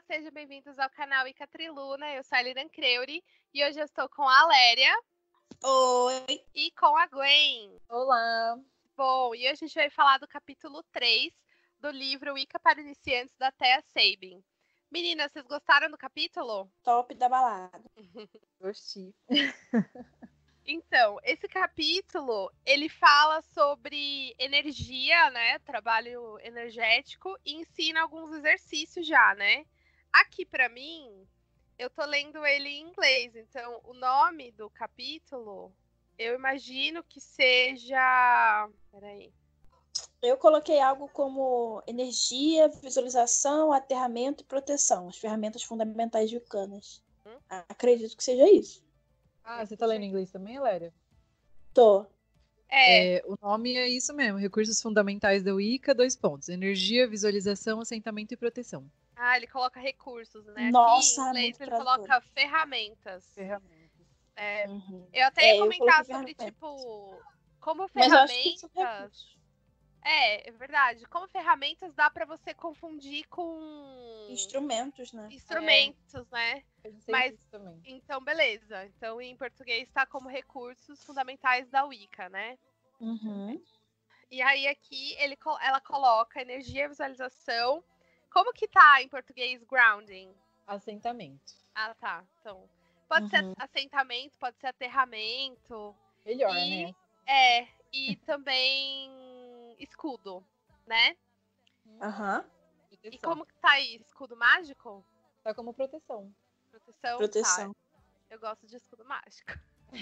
sejam bem-vindos ao canal Ica Triluna. Eu sou a Liran Creuri e hoje eu estou com a Aléria. Oi! E com a Gwen. Olá! Bom, e hoje a gente vai falar do capítulo 3 do livro Wicca para Iniciantes, da Thea Sabin. Meninas, vocês gostaram do capítulo? Top da balada. Gostei. Então, esse capítulo, ele fala sobre energia, né, trabalho energético, e ensina alguns exercícios já, né? Aqui, pra mim, eu tô lendo ele em inglês, então o nome do capítulo, eu imagino que seja... Peraí. Eu coloquei algo como energia, visualização, aterramento e proteção. As ferramentas fundamentais wiccanas. Acredito que seja isso. Ah, você tá lendo em inglês também, Aléria? Tô. O nome é isso mesmo, Recursos Fundamentais da Wicca, : energia, visualização, assentamento e proteção. Ah, ele coloca recursos, né? Nossa, aqui em inglês muito ele tradutor. coloca ferramentas. Uhum. Eu até ia eu comentar coloquei sobre, tipo, como Mas eu acho que são ferramentas... recursos. É verdade. Como ferramentas dá pra você confundir com... Instrumentos, né? Instrumentos, né? Mas isso também. Então, beleza. Então, em português está como recursos fundamentais da Wicca, né? Uhum. E aí aqui ela coloca energia, visualização. Como que tá em português grounding? Assentamento. Ah, tá. Então, pode ser assentamento, pode ser aterramento. Melhor, né? E também escudo, né? Aham. E como que tá aí? Escudo mágico? Tá como proteção. Proteção. Tá. Eu gosto de escudo mágico.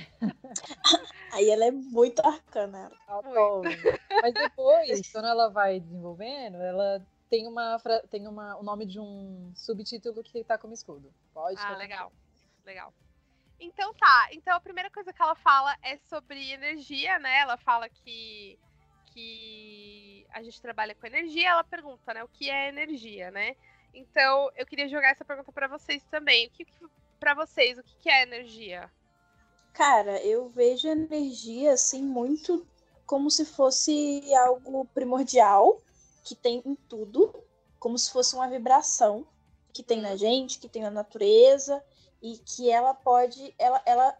Aí ela é muito arcana. Mas depois, quando ela vai desenvolvendo, ela tem o nome de um subtítulo que tá como escudo. Pode. Legal. Então tá. Então a primeira coisa que ela fala é sobre energia, né? Ela fala que a gente trabalha com energia. Ela pergunta, né? O que é energia, né? Então eu queria jogar essa pergunta pra vocês também. Pra vocês, o que é energia? Cara, eu vejo energia assim muito como se fosse algo primordial que tem em tudo, como se fosse uma vibração que tem na gente, que tem na natureza e que ela pode, ela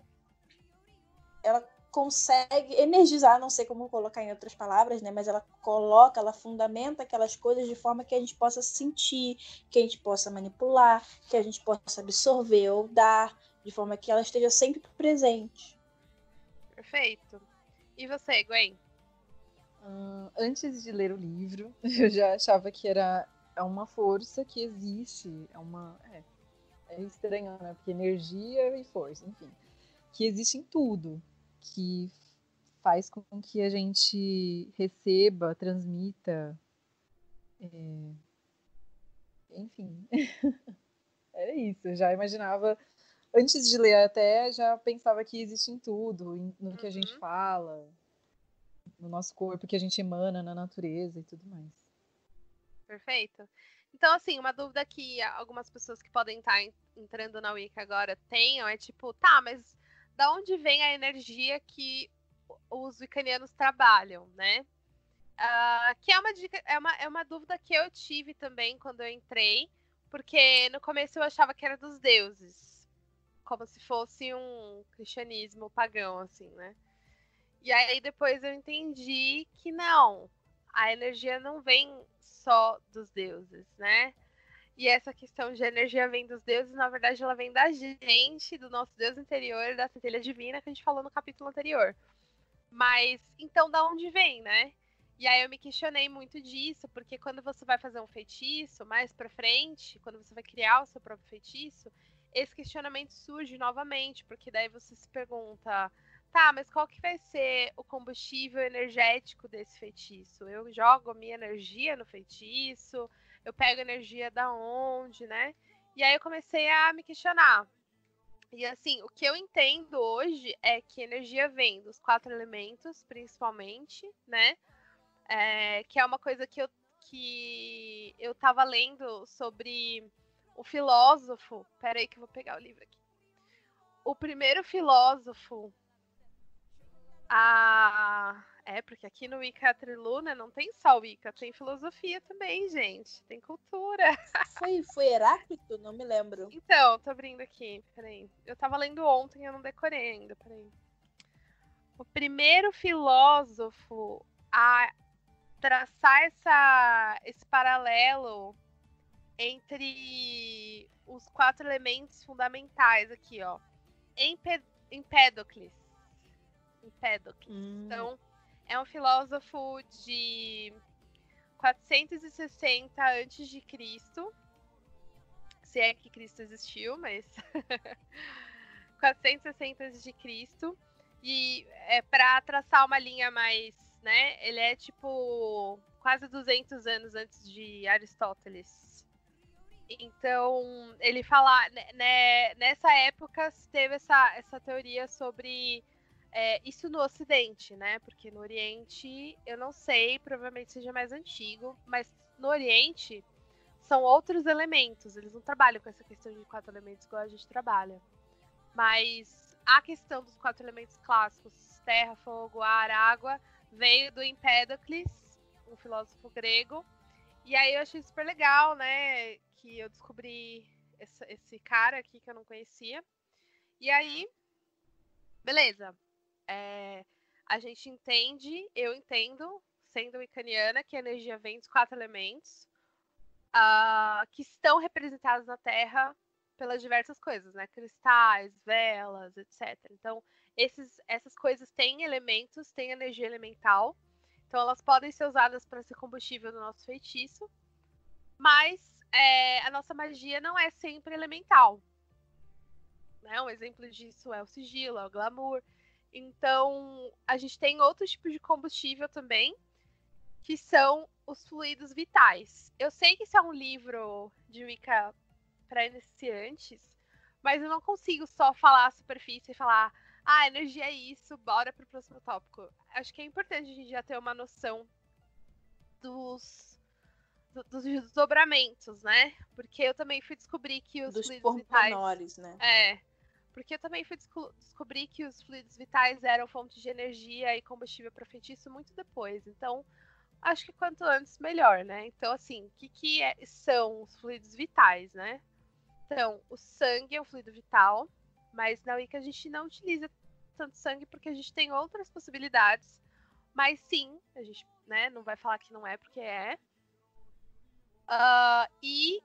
consegue energizar, não sei como colocar em outras palavras, né? Mas ela fundamenta aquelas coisas de forma que a gente possa sentir, que a gente possa manipular, que a gente possa absorver ou dar, de forma que ela esteja sempre presente. Perfeito. E você, Gwen? Antes de ler o livro, eu já achava que é uma força que existe. É estranho, né? Porque energia e força, enfim. Que existe em tudo. Que faz com que a gente receba, transmita. Enfim. É isso. Eu já imaginava. Antes de ler até, já pensava que existe em tudo. No que a gente fala. No nosso corpo, que a gente emana na natureza e tudo mais. Perfeito. Então, assim, uma dúvida que algumas pessoas que podem estar entrando na Wicca agora tenham é tipo, tá, mas da onde vem a energia que os wiccanianos trabalham, né? Que é uma dica, é uma dúvida que eu tive também quando eu entrei, porque no começo eu achava que era dos deuses, como se fosse um cristianismo pagão, assim, né? E aí depois eu entendi que não, a energia não vem só dos deuses, né? E essa questão de energia vem dos deuses, na verdade, ela vem da gente, do nosso Deus interior, da centelha divina que a gente falou no capítulo anterior. Mas, então, da onde vem, né? E aí eu me questionei muito disso, porque quando você vai fazer um feitiço, mais pra frente, quando você vai criar o seu próprio feitiço, esse questionamento surge novamente, porque daí você se pergunta, tá, mas qual que vai ser o combustível energético desse feitiço? Eu jogo a minha energia no feitiço? Eu pego energia da onde, né? E aí eu comecei a me questionar. E assim, o que eu entendo hoje é que energia vem dos 4 elementos, principalmente, né? Que é uma coisa que eu tava lendo sobre o filósofo. Peraí que eu vou pegar o livro aqui. O primeiro filósofo Porque aqui no Wicca Triluna não tem só Wicca, tem filosofia também, gente. Tem cultura. Foi Heráclito? Não me lembro. Então, tô abrindo aqui, peraí. Eu tava lendo ontem, eu não decorei ainda, peraí. O primeiro filósofo a traçar esse paralelo entre os 4 elementos fundamentais aqui, ó. Empédocles. Então, é um filósofo de 460 a.C., se é que Cristo existiu, mas 460 a.C., e para traçar uma linha mais, né, ele é tipo quase 200 anos antes de Aristóteles. Então, ele fala, né, nessa época teve essa teoria sobre isso no Ocidente, né? Porque no Oriente, eu não sei, provavelmente seja mais antigo, mas no Oriente são outros elementos. Eles não trabalham com essa questão de 4 elementos igual a gente trabalha. Mas a questão dos 4 elementos clássicos, terra, fogo, ar, água, veio do Empédocles, um filósofo grego. E aí eu achei super legal, né? Que eu descobri esse cara aqui que eu não conhecia. E aí, beleza. A gente entende, eu entendo, sendo wiccaniana, que a energia vem dos 4 elementos que estão representados na Terra pelas diversas coisas, né? Cristais, velas, etc. Então, essas coisas têm elementos, têm energia elemental. Então, elas podem ser usadas para ser combustível do nosso feitiço. Mas a nossa magia não é sempre elemental. Né? Um exemplo disso é o sigilo, é o glamour. Então, a gente tem outros tipos de combustível também, que são os fluidos vitais. Eu sei que isso é um livro de Wicca para iniciantes, mas eu não consigo só falar a superfície e falar energia é isso, bora pro próximo tópico. Acho que é importante a gente já ter uma noção dos desdobramentos, né? Porque eu também fui descobrir que os fluidos vitais... pormenores, né? Porque eu também fui descobrir que os fluidos vitais eram fonte de energia e combustível para feitiço muito depois. Então, acho que quanto antes, melhor, né? Então, assim, o que são os fluidos vitais, né? Então, o sangue é um fluido vital, mas na Wicca a gente não utiliza tanto sangue porque a gente tem outras possibilidades. Mas sim, a gente, né, não vai falar que não é, porque é. E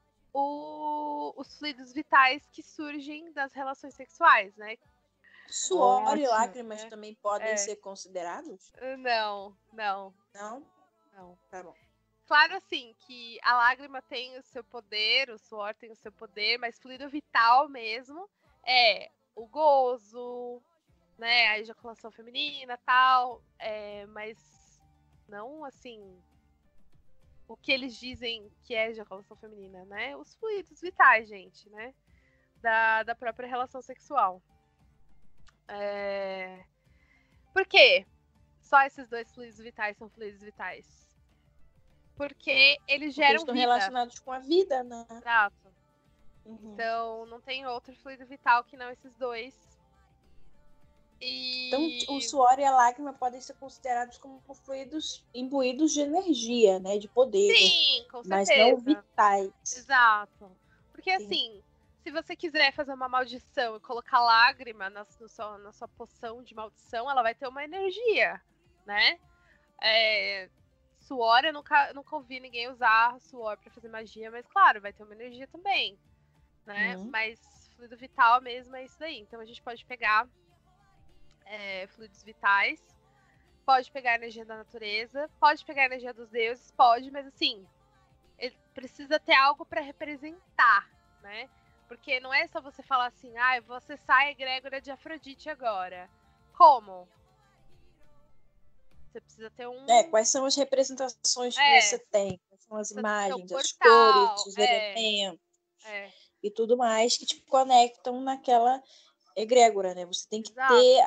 os fluidos vitais que surgem das relações sexuais, né? Suor e lágrimas também podem ser considerados? Não. Não? Tá bom. Claro, assim, que a lágrima tem o seu poder, o suor tem o seu poder, mas fluido vital mesmo é o gozo, né? A ejaculação feminina, tal, mas não, assim, o que eles dizem que é ejaculação feminina, né? Os fluidos vitais, gente, né? Da própria relação sexual. Por quê? Só esses 2 fluidos vitais são fluidos vitais. Porque eles geram estão vida. relacionados com a vida, né? Exato. Então, não tem outro fluido vital que não esses 2. Então, o suor e a lágrima podem ser considerados como fluidos imbuídos de energia, né? De poder. Sim, com certeza. Mas não vitais. Exato. Porque, assim, se você quiser fazer uma maldição e colocar lágrima na sua poção de maldição, ela vai ter uma energia, né? Suor, eu nunca ouvi ninguém usar suor pra fazer magia, mas claro, vai ter uma energia também, né? Mas fluido vital mesmo é isso daí. Então a gente pode pegar fluidos vitais, pode pegar a energia da natureza, pode pegar a energia dos deuses, pode, mas assim, ele precisa ter algo pra representar, né? Porque não é só você falar assim, você sai egrégora de Afrodite agora. Como? Você precisa ter quais são as representações que você tem? Quais são as imagens, as cores, os elementos e tudo mais que te conectam naquela egrégora, né? Você tem que ter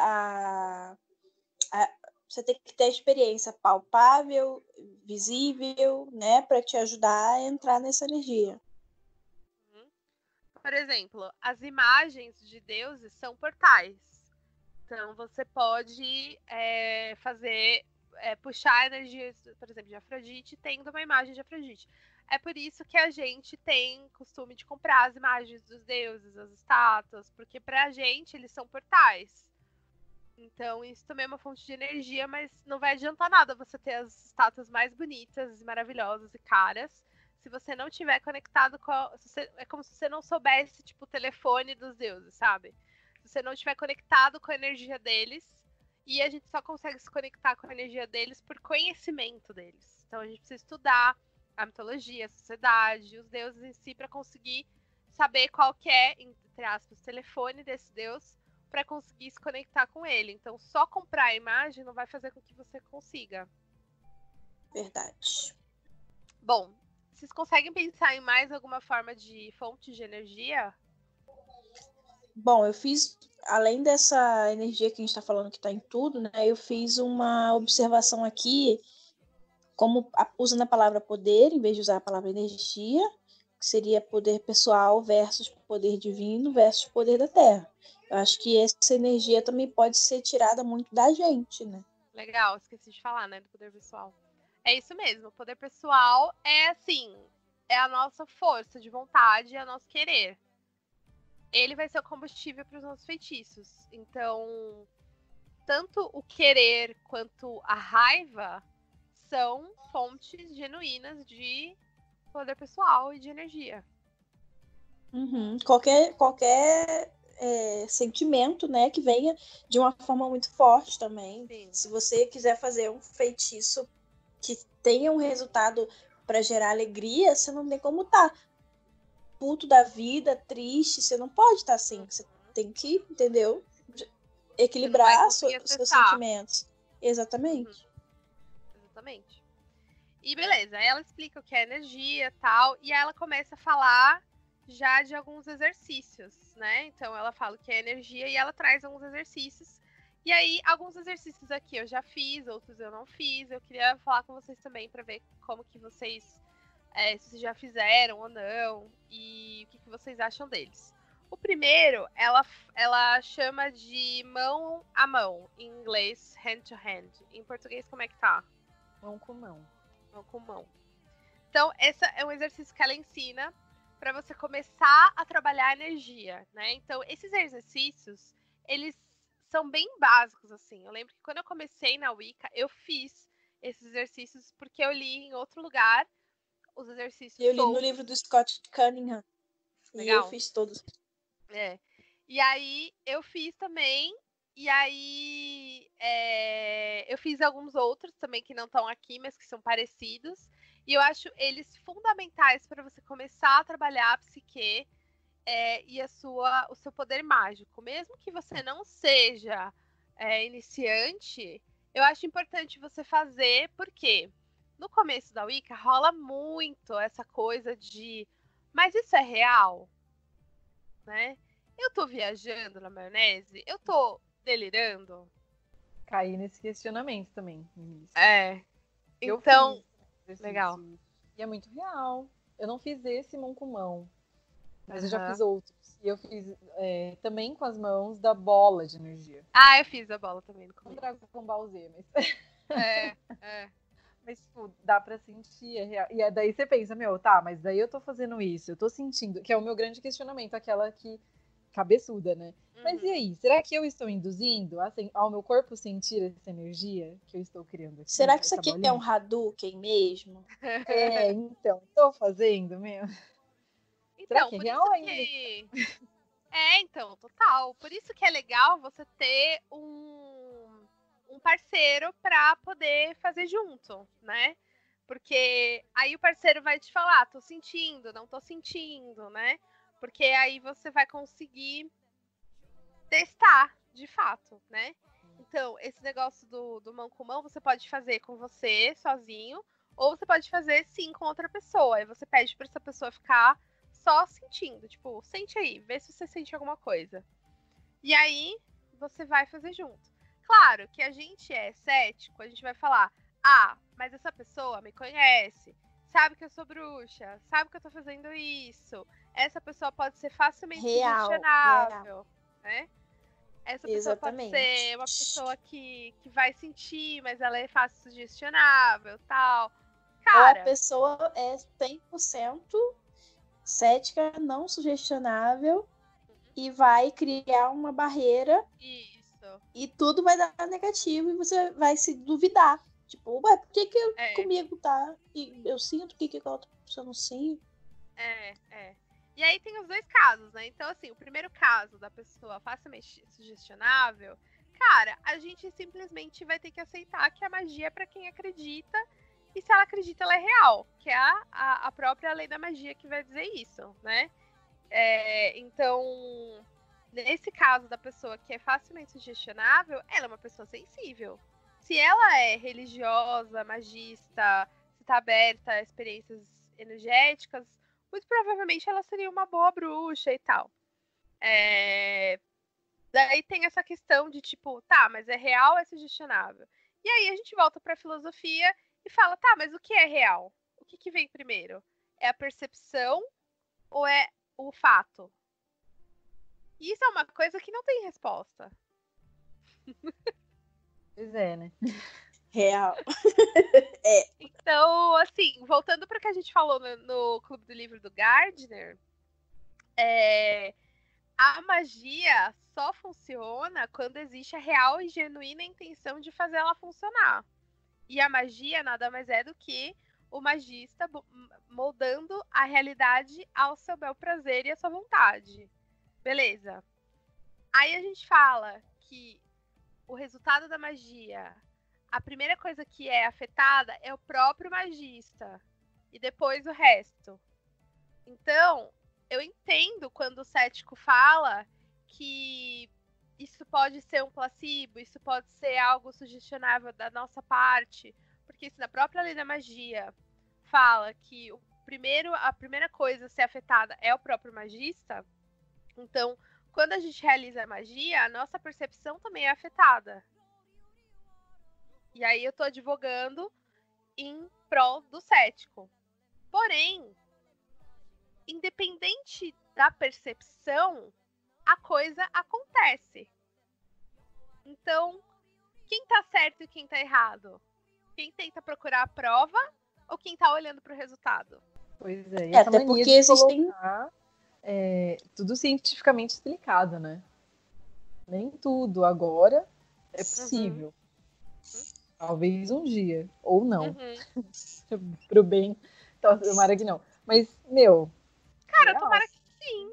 você tem que ter a experiência palpável, visível, né? Para te ajudar a entrar nessa energia. Por exemplo, as imagens de deuses são portais. Então, você pode fazer puxar a energia, por exemplo, de Afrodite, tendo uma imagem de Afrodite. É por isso que a gente tem costume de comprar as imagens dos deuses, as estátuas, porque pra gente eles são portais. Então isso também é uma fonte de energia, mas não vai adiantar nada você ter as estátuas mais bonitas, maravilhosas e caras, se você não tiver conectado com é como se você não soubesse, tipo, o telefone dos deuses, sabe? Se você não estiver conectado com a energia deles, e a gente só consegue se conectar com a energia deles por conhecimento deles. Então a gente precisa estudar a mitologia, a sociedade, os deuses em si, para conseguir saber qual que é, entre aspas, o telefone desse deus, para conseguir se conectar com ele. Então, só comprar a imagem não vai fazer com que você consiga. Verdade. Bom, vocês conseguem pensar em mais alguma forma de fonte de energia? Bom, eu fiz, além dessa energia que a gente está falando que está em tudo, né? Eu fiz uma observação aqui, usando a palavra poder, em vez de usar a palavra energia, que seria poder pessoal versus poder divino versus poder da Terra. Eu acho que essa energia também pode ser tirada muito da gente, né? Legal, esqueci de falar, né, do poder pessoal. É isso mesmo, o poder pessoal é assim, é a nossa força de vontade, é o nosso querer. Ele vai ser o combustível para os nossos feitiços. Então, tanto o querer quanto a raiva são fontes genuínas de poder pessoal e de energia. Uhum. Qualquer sentimento, né, que venha de uma forma muito forte também. Sim. Se você quiser fazer um feitiço que tenha um resultado para gerar alegria, você não tem como estar puto da vida, triste, você não pode estar assim. Você tem que, entendeu? Equilibrar seus sentimentos. Exatamente. Exatamente. E beleza, aí ela explica o que é energia e tal, e aí ela começa a falar já de alguns exercícios, né? Então ela fala o que é energia e ela traz alguns exercícios. E aí, alguns exercícios aqui eu já fiz, outros eu não fiz. Eu queria falar com vocês também para ver como que vocês, se vocês já fizeram ou não, e o que vocês acham deles. O primeiro, ela chama de mão a mão, em inglês, hand to hand. Em português, como é que tá? Mão com mão. Mão com mão. Então, esse é um exercício que ela ensina para você começar a trabalhar a energia, né? Então, esses exercícios, eles são bem básicos, assim. Eu lembro que quando eu comecei na Wicca, eu fiz esses exercícios porque eu li em outro lugar os exercícios Eu li soltos. no livro do Scott Cunningham. Legal. E eu fiz todos. E aí, eu fiz também. E aí, eu fiz alguns outros também que não estão aqui, mas que são parecidos. E eu acho eles fundamentais para você começar a trabalhar a psique e o seu poder mágico. Mesmo que você não seja iniciante, eu acho importante você fazer, porque no começo da Wicca rola muito essa coisa de, mas isso é real? Né? Eu tô viajando na maionese? Eu tô delirando? Caí nesse questionamento também no início. Então, eu fiz legal. E é muito real. Eu não fiz esse mão com mão, mas eu já fiz outros. E eu fiz também com as mãos da bola de energia. Ah, eu fiz a bola também no começo. Não Dragon Ball Z, mas... Mas, tipo, dá pra sentir, é real. E daí você pensa, tá, mas daí eu tô fazendo isso, eu tô sentindo, que é o meu grande questionamento, aquela que cabeçuda, né? Mas e aí, será que eu estou induzindo ao meu corpo sentir essa energia que eu estou criando aqui? Será que isso aqui é um Hadouken mesmo? Então, tô fazendo mesmo. Será que é real ainda? Então, total. Por isso que é legal você ter um parceiro para poder fazer junto, né? Porque aí o parceiro vai te falar, tô sentindo, não tô sentindo, né? Porque aí você vai conseguir testar, de fato, né? Então, esse negócio do mão com mão, você pode fazer com você, sozinho, ou você pode fazer, sim, com outra pessoa. Aí você pede pra essa pessoa ficar só sentindo. Tipo, sente aí, vê se você sente alguma coisa. E aí, você vai fazer junto. Claro que a gente é cético, a gente vai falar, mas essa pessoa me conhece, sabe que eu sou bruxa, sabe que eu tô fazendo isso. Essa pessoa pode ser facilmente sugestionável, né? Essa pessoa Exatamente. pode ser uma pessoa que vai sentir, mas ela é fácil sugestionável, tal. Ou Cara, a pessoa é 100% cética, não sugestionável, e vai criar uma barreira isso. e tudo vai dar negativo e você vai se duvidar. Tipo, ué, por que comigo tá? E eu sinto, por que a outra pessoa não sinto? É. E aí tem os dois casos, né? Então, assim, o primeiro caso da pessoa facilmente sugestionável, cara, a gente simplesmente vai ter que aceitar que a magia é pra quem acredita, e se ela acredita, ela é real, que é a própria lei da magia que vai dizer isso, né? Então, nesse caso da pessoa que é facilmente sugestionável, ela é uma pessoa sensível. Se ela é religiosa, magista, se tá aberta a experiências energéticas, muito provavelmente ela seria uma boa bruxa e tal. Daí tem essa questão de tipo, tá, mas é real ou é sugestionável? E aí a gente volta pra filosofia e fala, tá, mas o que é real? O que vem primeiro? É a percepção ou é o fato? E isso é uma coisa que não tem resposta. Pois é, né? Real. Então, assim, voltando para o que a gente falou no Clube do Livro do Gardner, a magia só funciona quando existe a real e genuína intenção de fazer ela funcionar. E a magia nada mais é do que o magista moldando a realidade ao seu bel prazer e à sua vontade. Beleza. Aí a gente fala que o resultado da magia, a primeira coisa que é afetada é o próprio magista e depois o resto. Então, eu entendo quando o cético fala que isso pode ser um placebo, isso pode ser algo sugestionável da nossa parte, porque se na própria lei da magia fala que a primeira coisa a ser afetada é o próprio magista, então, quando a gente realiza a magia, a nossa percepção também é afetada. E aí eu tô advogando em prol do cético. Porém, independente da percepção, a coisa acontece. Então, quem tá certo e quem tá errado? Quem tenta procurar a prova ou quem tá olhando pro resultado? Pois é, e essa Até mania porque de existem. colocar tudo cientificamente explicado, né? Nem tudo agora é possível. Talvez um dia, ou não. Pro bem, tomara que não. Mas, meu. Cara, real. tomara que sim.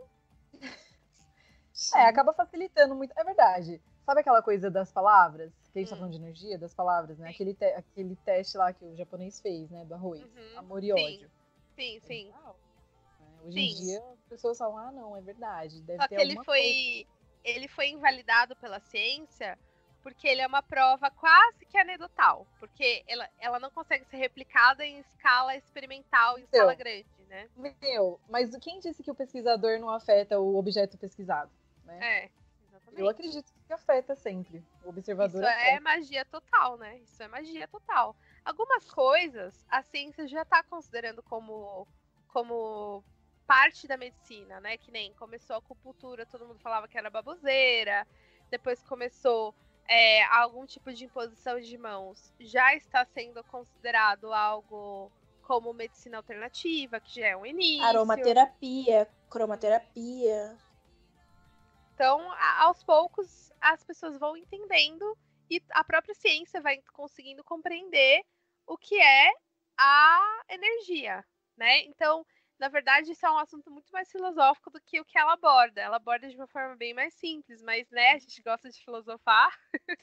Acaba facilitando muito. É verdade. Sabe aquela coisa das palavras? Que a gente tá falando de energia, das palavras, né? Aquele teste lá que o japonês fez, né? Do arroz. Amor e ódio. Sim. Real, né? Hoje em dia, as pessoas falam, não, é verdade. Deve Só ter que alguma coisa. ele foi invalidado pela ciência porque ele é uma prova quase que anedotal. Porque ela não consegue ser replicada em escala experimental, em escala grande, né? Mas quem disse que o pesquisador não afeta o objeto pesquisado? Né? Exatamente. Eu acredito que afeta sempre. O observador Isso afeta. é magia total, né? Isso é magia total. Algumas coisas a ciência já está considerando como parte da medicina, né? Que nem começou a acupuntura, todo mundo falava que era baboseira. Depois começou algum tipo de imposição de mãos. Já está sendo considerado algo como medicina alternativa, que já é um início. Aromaterapia, cromaterapia. Então, aos poucos, as pessoas vão entendendo e a própria ciência vai conseguindo compreender o que é a energia, né? Então, na verdade, isso é um assunto muito mais filosófico do que o que ela aborda. Ela aborda de uma forma bem mais simples, mas, né, a gente gosta de filosofar.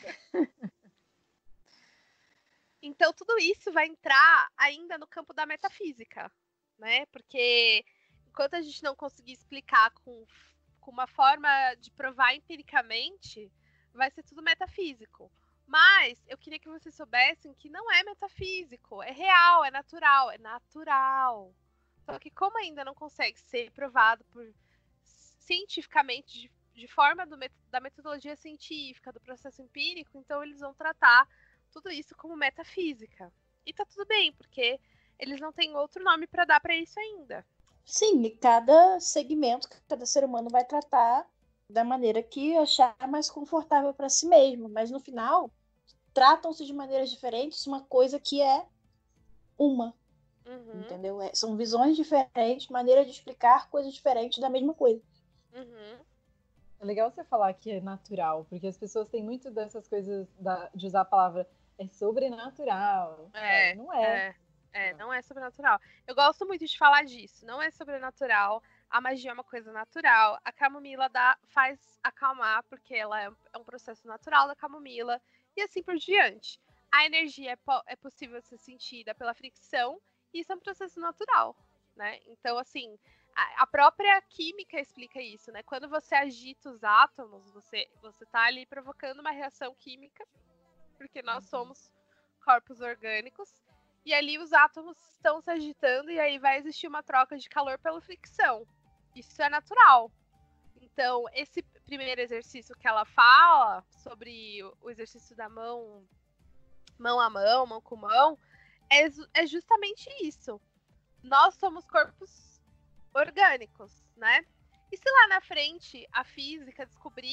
Então, tudo isso vai entrar ainda no campo da metafísica, né? Porque enquanto a gente não conseguir explicar com uma forma de provar empiricamente, vai ser tudo metafísico. Mas eu queria que vocês soubessem que não é metafísico, é real, é natural, é natural. Só que como ainda não consegue ser provado cientificamente, de forma da metodologia científica, do processo empírico, então eles vão tratar tudo isso como metafísica. E tá tudo bem, porque eles não têm outro nome para dar para isso ainda. Sim, e cada segmento que cada ser humano vai tratar da maneira que achar mais confortável para si mesmo, mas no final tratam-se de maneiras diferentes, uma coisa que é uma, entendeu? São visões diferentes, maneira de explicar coisas diferentes da mesma coisa. É legal você falar que é natural, porque as pessoas têm muito dessas coisas de usar a palavra é sobrenatural. Não é. Não é sobrenatural. Eu gosto muito de falar disso. Não é sobrenatural. A magia é uma coisa natural. A camomila faz acalmar, porque ela é um processo natural da camomila. E assim por diante. A energia é possível ser sentida pela fricção. E isso é um processo natural, né? Então, assim, a própria química explica isso, né? Quando você agita os átomos, você tá ali provocando uma reação química, porque nós somos corpos orgânicos. E ali os átomos estão se agitando e aí vai existir uma troca de calor pela fricção. Isso é natural. Então, esse primeiro exercício que ela fala sobre o exercício da mão a mão, mão com mão, é justamente isso. Nós somos corpos orgânicos, né? E se lá na frente a física,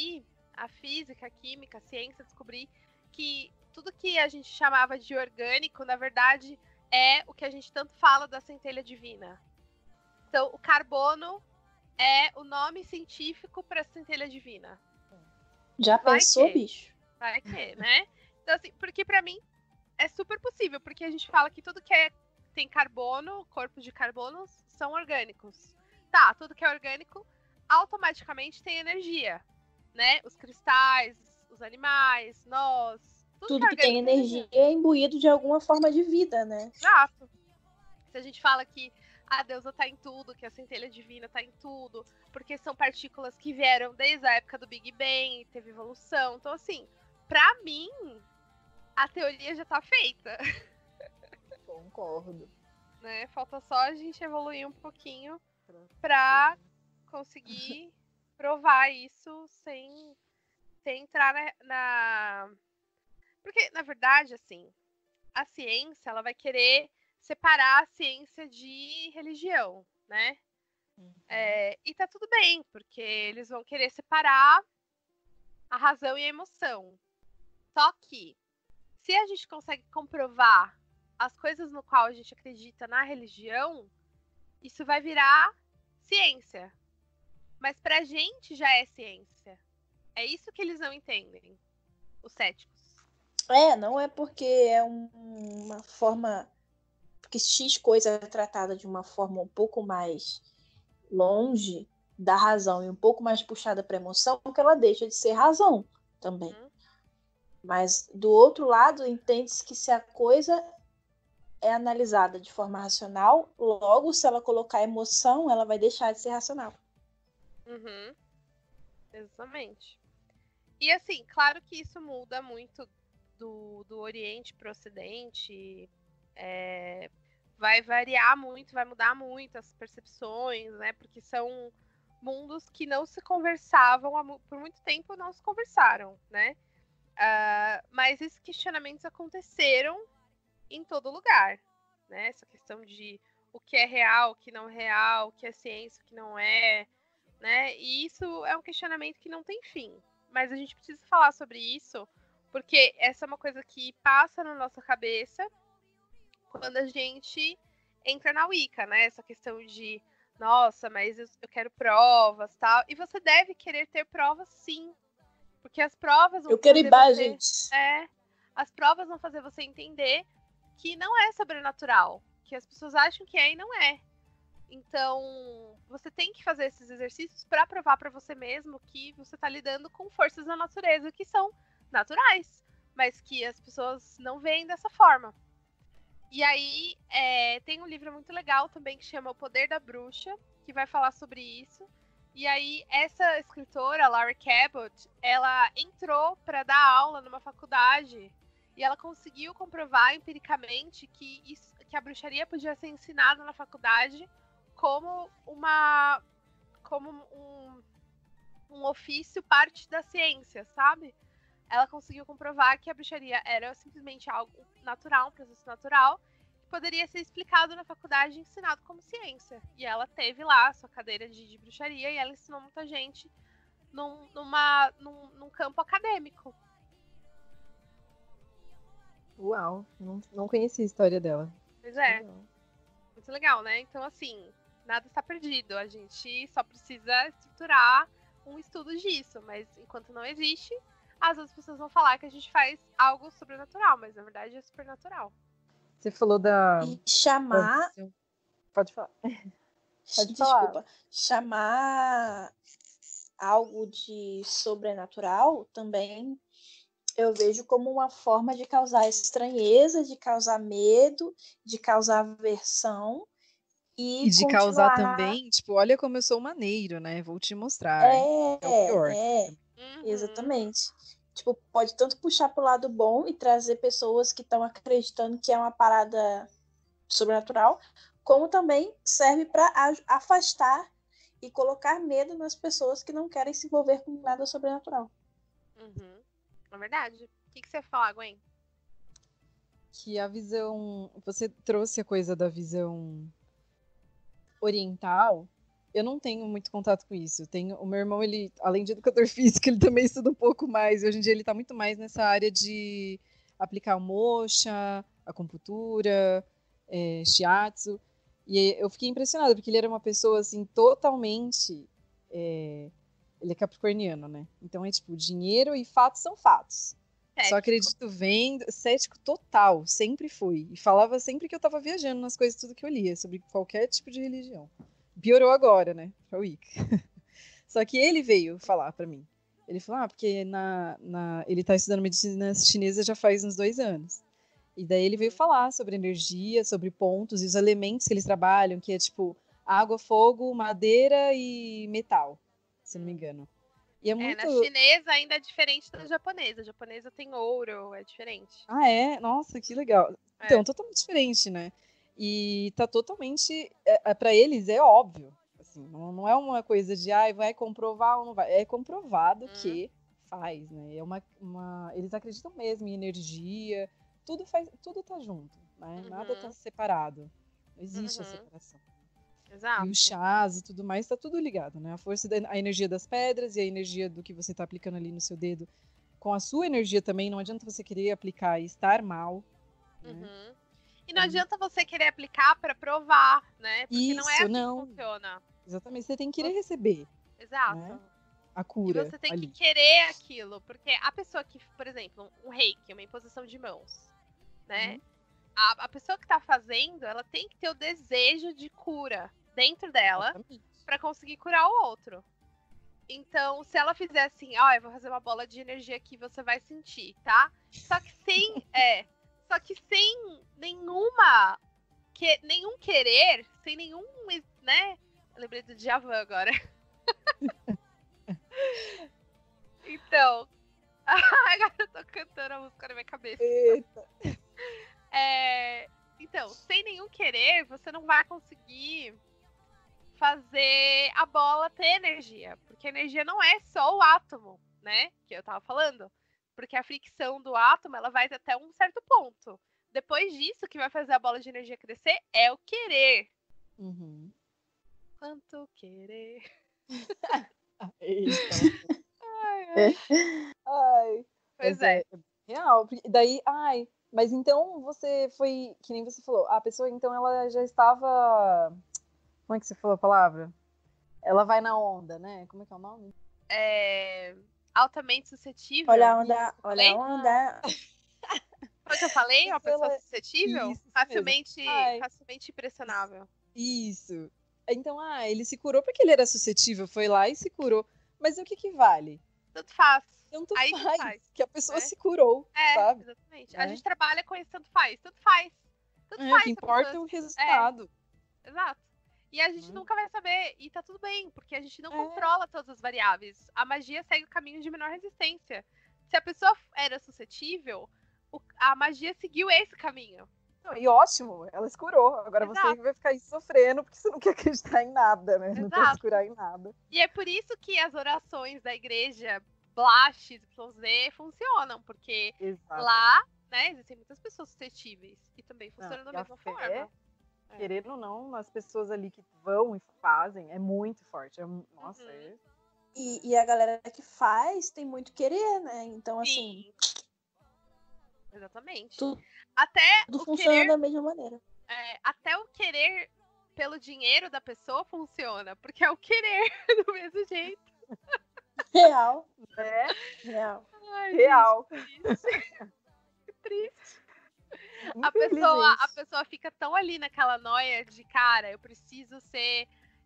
a química, a ciência descobrir que tudo que a gente chamava de orgânico, na verdade, é o que a gente tanto fala da centelha divina. Então, o carbono é o nome científico para a centelha divina. Já pensou, bicho? Vai que, né? Então, assim, porque para mim é super possível, porque a gente fala que tudo que tem carbono, corpos de carbono, são orgânicos. Tá, tudo que é orgânico automaticamente tem energia, né? Os cristais, os animais, nós, tudo que tem energia é imbuído de alguma forma de vida, né? Exato. Se a gente fala que a deusa tá em tudo, que a centelha divina tá em tudo, porque são partículas que vieram desde a época do Big Bang, teve evolução. Então, assim, pra mim, a teoria já tá feita. Concordo. Né? Falta só a gente evoluir um pouquinho pra conseguir provar isso sem entrar na... Porque, na verdade, assim, a ciência, ela vai querer separar a ciência de religião, né? E tá tudo bem, porque eles vão querer separar a razão e a emoção. Só que, se a gente consegue comprovar as coisas no qual a gente acredita na religião, isso vai virar ciência. Mas pra gente já é ciência. É isso que eles não entendem, os céticos. Não é porque é uma forma... Porque X coisa é tratada de uma forma um pouco mais longe da razão e um pouco mais puxada para emoção, que ela deixa de ser razão também. Mas, do outro lado, entende-se que se a coisa é analisada de forma racional, logo, se ela colocar emoção, ela vai deixar de ser racional. Exatamente. E, assim, claro que isso muda muito do Oriente para o Ocidente. Vai variar muito, vai mudar muito as percepções, né? Porque são mundos que não se conversavam, por muito tempo não se conversaram, né? Mas esses questionamentos aconteceram em todo lugar, né? Essa questão de o que é real, o que não é real, o que é ciência, o que não é, né? E isso é um questionamento que não tem fim. Mas a gente precisa falar sobre isso, porque essa é uma coisa que passa na nossa cabeça quando a gente entra na Wicca, né? Essa questão de, nossa, mas eu quero provas, tal. E você deve querer ter provas, sim. Porque as provas vão fazer imagens. As provas vão fazer você entender que não é sobrenatural. Que as pessoas acham que é e não é. Então, você tem que fazer esses exercícios para provar para você mesmo que você está lidando com forças da natureza que são naturais, mas que as pessoas não veem dessa forma. E aí, tem um livro muito legal também que chama O Poder da Bruxa, que vai falar sobre isso. E aí, essa escritora, Laurie Cabot, ela entrou para dar aula numa faculdade e ela conseguiu comprovar empiricamente que a bruxaria podia ser ensinada na faculdade como um ofício, parte da ciência, sabe? Ela conseguiu comprovar que a bruxaria era simplesmente algo natural, um processo natural, que poderia ser explicado na faculdade e ensinado como ciência. E ela teve lá a sua cadeira de bruxaria e ela ensinou muita gente num campo acadêmico. Uau, não conheci a história dela. Pois é, Legal. muito legal, né? Então, assim, nada está perdido. A gente só precisa estruturar um estudo disso. Mas enquanto não existe, as outras pessoas vão falar que a gente faz algo sobrenatural, mas na verdade é supernatural. Você falou da. E chamar. Pode falar. Pode Desculpa. falar. Chamar algo de sobrenatural também eu vejo como uma forma de causar estranheza, de causar medo, de causar aversão E de causar também, tipo, olha como eu sou maneiro, né? Vou te mostrar. É o pior. Exatamente. Tipo, pode tanto puxar pro lado bom e trazer pessoas que estão acreditando que é uma parada sobrenatural, como também serve para afastar e colocar medo nas pessoas que não querem se envolver com nada sobrenatural. É verdade. O que você ia falar, Gwen? Que a visão. Você trouxe a coisa da visão oriental. Eu não tenho muito contato com isso. O meu irmão, ele, além de educador físico, ele também estuda um pouco mais. Hoje em dia ele está muito mais nessa área de aplicar o moxa, acupuntura, shiatsu. E eu fiquei impressionada, porque ele era uma pessoa, assim, totalmente... ele é capricorniano, né? Então é tipo, dinheiro e fatos são fatos. Cético. Só acredito vendo, cético total, sempre fui. E falava sempre que eu tava viajando nas coisas, tudo que eu lia, sobre qualquer tipo de religião. Piorou agora, né? Pra Wicca. Só que ele veio falar pra mim. Ele falou, porque ele tá estudando medicina chinesa já faz uns 2 anos. E daí ele veio falar sobre energia, sobre pontos e os elementos que eles trabalham, que é tipo água, fogo, madeira e metal, se não me engano. E é muito... na chinesa ainda é diferente da japonesa. A japonesa tem ouro, é diferente. Ah, é? Nossa, que legal. Então, totalmente diferente, né? E tá totalmente... pra eles é óbvio. Assim, não é uma coisa de, vai comprovar ou não vai. É comprovado que faz, né? É eles acreditam mesmo em energia. Tudo tá junto, né? Nada tá separado. Não existe a separação. Exato. E os chás e tudo mais, tá tudo ligado, né? A energia das pedras e a energia do que você tá aplicando ali no seu dedo com a sua energia também. Não adianta você querer aplicar e estar mal. Né? E não adianta você querer aplicar para provar, né? Porque isso, não é assim que funciona. Exatamente, você tem que querer receber. Exato. Né? A cura. E você tem ali. que querer aquilo. Porque a pessoa que, por exemplo, um reiki, uma imposição de mãos, né? A pessoa que tá fazendo, ela tem que ter o desejo de cura dentro dela para conseguir curar o outro. Então, se ela fizer assim, eu vou fazer uma bola de energia aqui, você vai sentir, tá? Só que sem nenhum querer, sem nenhum, né? Eu lembrei do Djavan agora. Então, agora eu tô cantando a música na minha cabeça. Eita. Então, sem nenhum querer, você não vai conseguir fazer a bola ter energia. Porque a energia não é só o átomo, né? Que eu tava falando. Porque a fricção do átomo, ela vai até um certo ponto. Depois disso, o que vai fazer a bola de energia crescer é o querer. Quanto querer. Ai. Pois é. Real. Daí, mas então você foi, que nem você falou, a pessoa então ela já estava, como é que você falou a palavra? Ela vai na onda, né? Como é que é o nome? Altamente suscetível. Olha a onda. Foi o que eu falei? Uma pessoa suscetível? Isso facilmente impressionável. Isso. Então, ele se curou porque ele era suscetível, foi lá e se curou. Mas o que vale? Tanto faz. Tanto faz, que a pessoa se curou, sabe? Exatamente. A gente trabalha com esse tanto faz. Tanto faz. O que importa é o resultado. Exato. E a gente nunca vai saber. E tá tudo bem, porque a gente não controla todas as variáveis. A magia segue o caminho de menor resistência. Se a pessoa era suscetível, a magia seguiu esse caminho. Não, e ótimo, ela se curou. Agora você vai ficar aí sofrendo porque você não quer acreditar em nada, né? Não quer se curar em nada. E é por isso que as orações da igreja Blash, YZ funcionam, porque lá, né, existem muitas pessoas suscetíveis e também funcionam da mesma forma. Querendo ou não, as pessoas ali que vão e fazem é muito forte. Nossa, E a galera que faz tem muito querer, né? Então, assim, Sim, exatamente. tudo Até o funciona querer, da mesma maneira. até o querer pelo dinheiro da pessoa funciona, porque é o querer do mesmo jeito. Real, É, real. Ai, real. gente, que triste. A Infelizmente. pessoa fica tão ali naquela noia de, cara, eu preciso ser,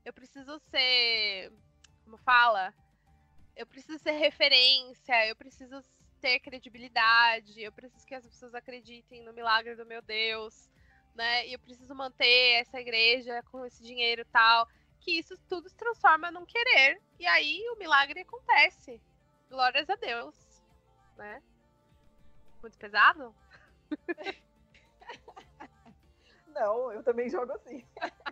como fala? Eu preciso ser referência, eu preciso ter credibilidade, eu preciso que as pessoas acreditem no milagre do meu Deus, né? E eu preciso manter essa igreja com esse dinheiro e tal. Que isso tudo se transforma num querer. E aí o milagre acontece. Glórias a Deus, né? Muito pesado? Não, eu também jogo assim.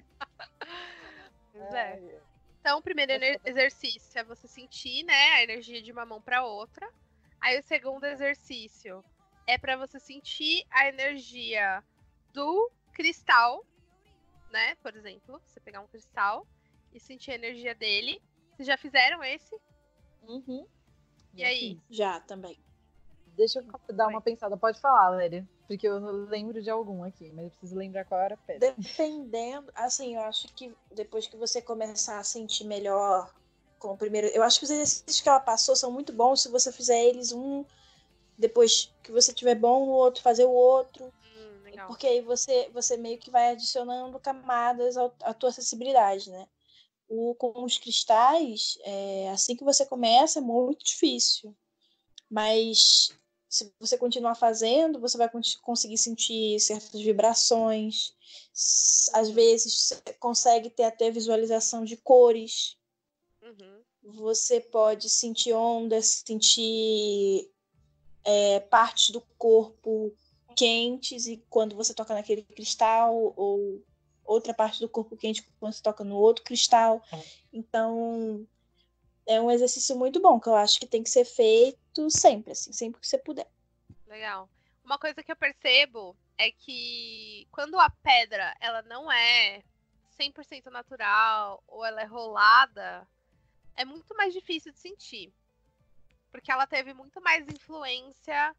Pois é. Ai, Então, o primeiro Essa- exercício é você sentir, né, a energia de uma mão para outra. Aí o segundo exercício é para você sentir a energia do cristal, né? Por exemplo, você pegar um cristal e sentir a energia dele. Vocês já fizeram esse? Uhum. E Já aí? fiz. Já, também. Deixa eu Como dar foi? uma pensada. Pode falar, Léria. Porque eu lembro de algum aqui, mas eu preciso lembrar qual era a pedra. Dependendo, assim, eu acho que depois que você começar a sentir melhor com o primeiro. Eu acho que os exercícios que ela passou são muito bons se você fizer eles um, depois que você tiver bom, o outro fazer o outro. Legal. Porque aí você meio que vai adicionando camadas à tua acessibilidade, né? Com os cristais, assim que você começa, é muito difícil. Mas se você continuar fazendo, você vai conseguir sentir certas vibrações. Às vezes você consegue ter até visualização de cores. Uhum. Você pode sentir ondas, sentir partes do corpo quentes e quando você toca naquele cristal, ou outra parte do corpo quente quando você toca no outro cristal. Então, é um exercício muito bom, que eu acho que tem que ser feito sempre, assim, sempre que você puder. Legal. Uma coisa que eu percebo é que quando a pedra ela não é 100% natural ou ela é rolada, é muito mais difícil de sentir. Porque ela teve muito mais influência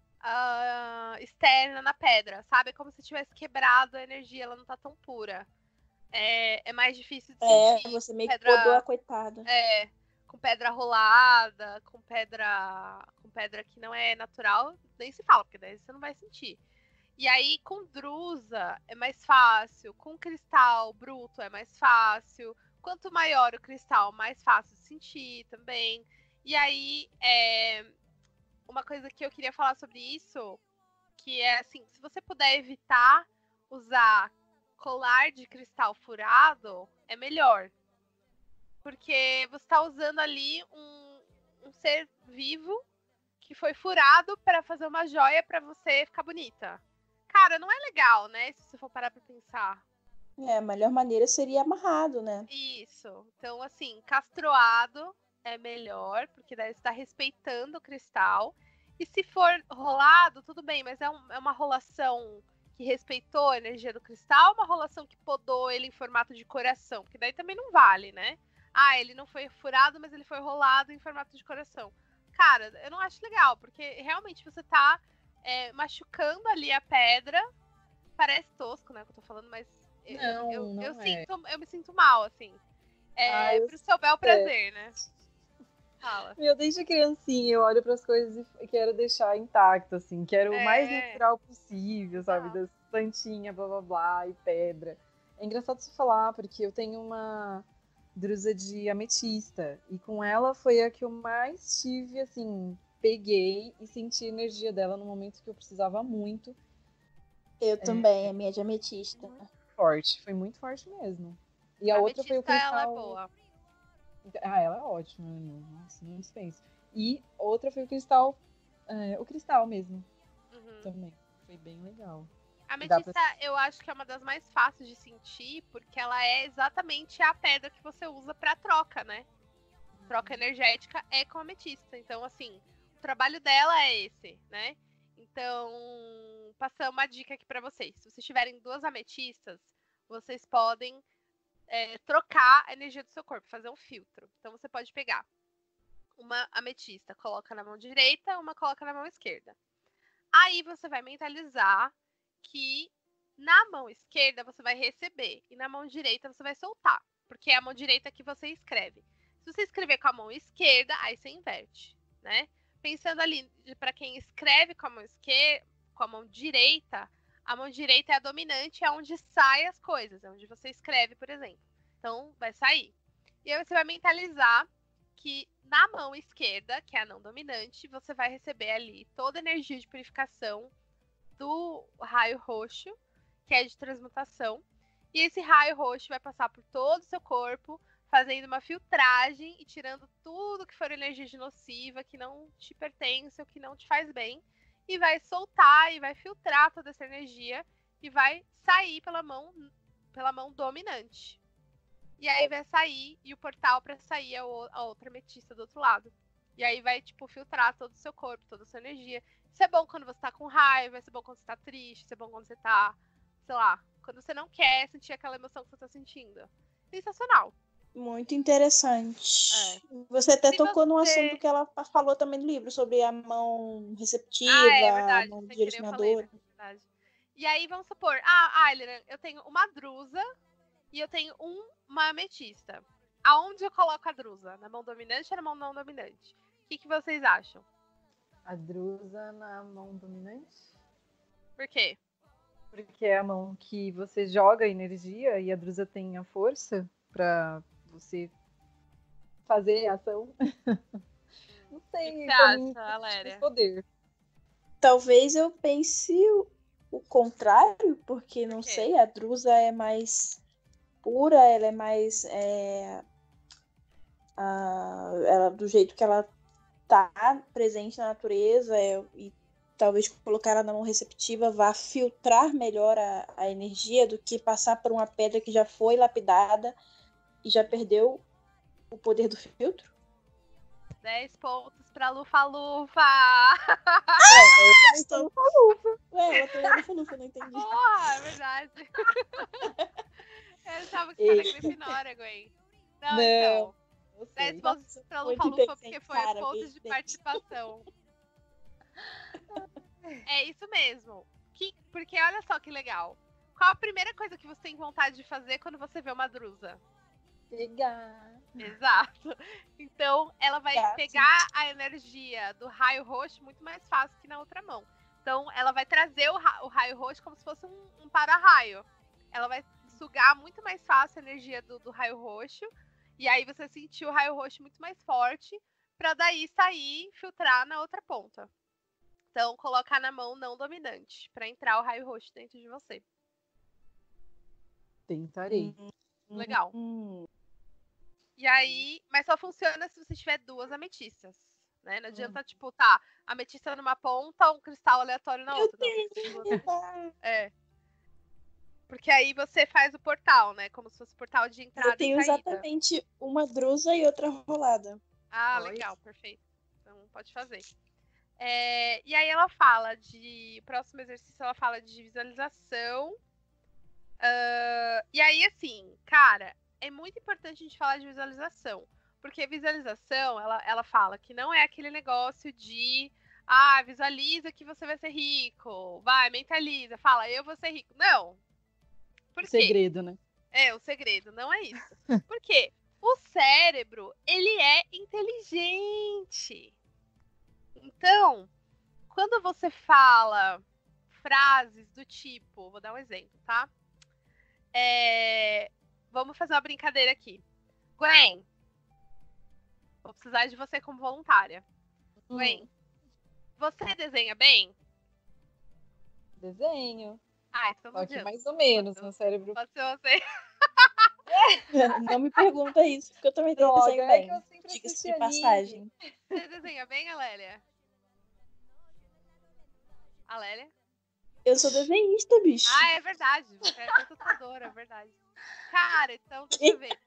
externa na pedra, sabe? É como se tivesse quebrado a energia, ela não tá tão pura. É mais difícil de sentir Você meio que podou a pedra, coitada. com pedra rolada, com pedra que não é natural, nem se fala, porque daí você não vai sentir. E aí, com drusa é mais fácil, com cristal bruto é mais fácil. Quanto maior o cristal, mais fácil de sentir também. E aí, uma coisa que eu queria falar sobre isso, que é assim, se você puder evitar usar colar de cristal furado, é melhor. Porque você está usando ali um ser vivo que foi furado para fazer uma joia para você ficar bonita. Cara, não é legal, né? Se você for parar pra pensar. A melhor maneira seria amarrado, né? Isso. Então, assim, castroado é melhor, porque daí você está respeitando o cristal. E se for rolado, tudo bem, mas é uma rolação que respeitou a energia do cristal, uma rolação que podou ele em formato de coração, porque daí também não vale, né? Ah, ele não foi furado, mas ele foi rolado em formato de coração. Cara, eu não acho legal, porque realmente você tá machucando ali a pedra. Parece tosco, né, o que eu tô falando, mas Não, não é. eu me sinto mal, assim. Ah, eu Pro seu bel sei. prazer, né? Fala. Meu, desde criancinha eu olho para as coisas e quero deixar intacto, assim. Quero o mais É. natural possível, sabe? Ah, Das plantinhas, blá blá blá, e pedra. É engraçado você falar, porque eu tenho uma drusa de ametista. E com ela foi a que eu mais tive, assim, peguei e senti a energia dela no momento que eu precisava muito. Eu também, a minha é de ametista. Muito forte, foi muito forte mesmo. E a a outra foi o ametista, ela é cristal. boa. Ah, ela é ótima, nossa, não dispenso. E outra foi o cristal mesmo, Uhum. também. Foi bem legal. A E dá pra... ametista, eu acho que é uma das mais fáceis de sentir, porque ela é exatamente a pedra que você usa pra troca, né? Troca energética é com ametista. Então, assim, o trabalho dela é esse, né? Então, passando uma dica aqui pra vocês. Se vocês tiverem duas ametistas, vocês podem trocar a energia do seu corpo, fazer um filtro. Então você pode pegar uma ametista, coloca na mão direita, uma coloca na mão esquerda. Aí você vai mentalizar que na mão esquerda você vai receber e na mão direita você vai soltar, porque é a mão direita que você escreve. Se você escrever com a mão esquerda, aí você inverte, né? Pensando ali para quem escreve com a mão esquerda, com a mão direita é a dominante, é onde saem as coisas, é onde você escreve, por exemplo. Então vai sair. E aí você vai mentalizar que na mão esquerda, que é a não dominante, você vai receber ali toda a energia de purificação do raio roxo, que é de transmutação. E esse raio roxo vai passar por todo o seu corpo, fazendo uma filtragem e tirando tudo que for energia de nociva, que não te pertence ou que não te faz bem. E vai soltar e vai filtrar toda essa energia e vai sair pela mão dominante. E aí vai sair, e o portal para sair é a outra ametista do outro lado. E aí vai, tipo, filtrar todo o seu corpo, toda a sua energia. Isso é bom quando você tá com raiva, isso é bom quando você tá triste, isso é bom quando você tá, sei lá, quando você não quer sentir aquela emoção que você tá sentindo. Sensacional. Muito interessante. É. Você até Se tocou num você- assunto que ela falou também no livro, sobre a mão receptiva, Ah, é a verdade. mão Sem querer eu falei, né? direcionadora. Verdade. E aí, vamos supor, Ailiran, eu tenho uma drusa e eu tenho uma ametista. Aonde eu coloco a drusa? Na mão dominante ou na mão não dominante? O que vocês acham? A drusa na mão dominante? Por quê? Porque é a mão que você joga energia e a drusa tem a força pra você fazer a ação. Não sei, O que pra você mim acha, mais Valéria? poder. Talvez eu pense o contrário, porque não quê? sei, a drusa é mais pura, ela é mais ela, do jeito que ela tá presente na natureza, e talvez colocar ela na mão receptiva vá filtrar melhor a energia do que passar por uma pedra que já foi lapidada e já perdeu o poder do filtro. 10 pontos pra Lufa-Lufa! Estou Lufa-Lufa. Ué, ela tem a Lufa-Lufa, não entendi. Porra, é verdade. Eu achava que você era Grifinória, Gwen. Não, então. 10 pontos pra Muito Lufa-Lufa porque inteligente, foi cara, pontos de bem. participação. É isso mesmo. Porque olha só que legal. Qual a primeira coisa que você tem vontade de fazer quando você vê uma drusa? Pegar. Exato. Então, ela vai pegar a energia do raio roxo muito mais fácil que na outra mão. Então, ela vai trazer o raio roxo como se fosse um para-raio. Ela vai sugar muito mais fácil a energia do raio roxo. E aí você sentir o raio roxo muito mais forte. Pra daí sair e filtrar na outra ponta. Então, colocar na mão não dominante. Pra entrar o raio roxo dentro de você. Tentarei. Legal. E aí, mas só funciona se você tiver duas ametistas, né? Não adianta, tipo, ametista numa ponta, um cristal aleatório na outra. Não, porque aí você faz o portal, né? Como se fosse portal de entrada e saída. Eu tenho exatamente uma drusa e outra rolada. Ah, legal, perfeito. Então, pode fazer. E aí ela fala de... O próximo exercício, ela fala de visualização. E aí, assim, cara... É muito importante a gente falar de visualização. Porque visualização, ela fala que não é aquele negócio de... visualiza que você vai ser rico. Vai, mentaliza. Fala, eu vou ser rico. Não. Por quê? Segredo, né? O segredo. Não é isso. Por quê? O cérebro, ele é inteligente. Então, quando você fala frases do tipo... Vou dar um exemplo, tá? Vamos fazer uma brincadeira aqui. Gwen, vou precisar de você como voluntária. Gwen, você desenha bem? Desenho. Então Só que mais ou menos, meu cérebro. Pode ser você. Não me pergunta isso, porque eu também desenho bem. Diga-se de passagem. Você desenha bem, Alélia? Alélia? Eu sou desenhista, bicho. É verdade. Você é computadora, é verdade. Cara, então, deixa eu ver.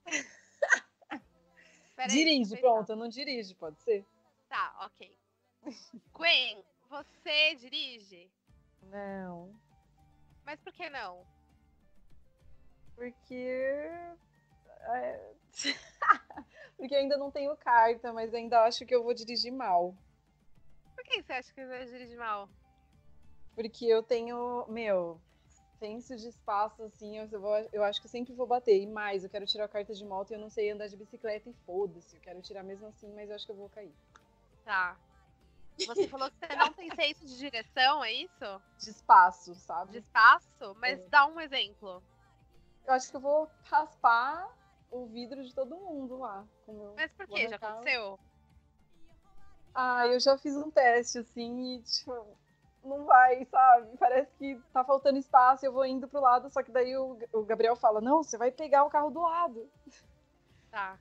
Dirige, pronto, eu não dirijo, pode ser? Tá, ok. Gwen, você dirige? Não. Mas por que não? Porque... Porque eu ainda não tenho carta, mas ainda acho que eu vou dirigir mal. Por que você acha que você vai dirigir mal? Porque eu tenho, senso de espaço, assim, eu acho que eu sempre vou bater. E mais, eu quero tirar a carta de moto e eu não sei andar de bicicleta e foda-se. Eu quero tirar mesmo assim, mas eu acho que eu vou cair. Tá. Você falou que você não tem senso de direção, é isso? De espaço, sabe? De espaço? Mas dá um exemplo. Eu acho que eu vou raspar o vidro de todo mundo lá. Mas por que? Já aconteceu? Ah, eu já fiz um teste, assim, e, tipo, não vai, sabe? Parece que tá faltando espaço e eu vou indo pro lado, só que daí o Gabriel fala, não, você vai pegar o carro do lado. Tá.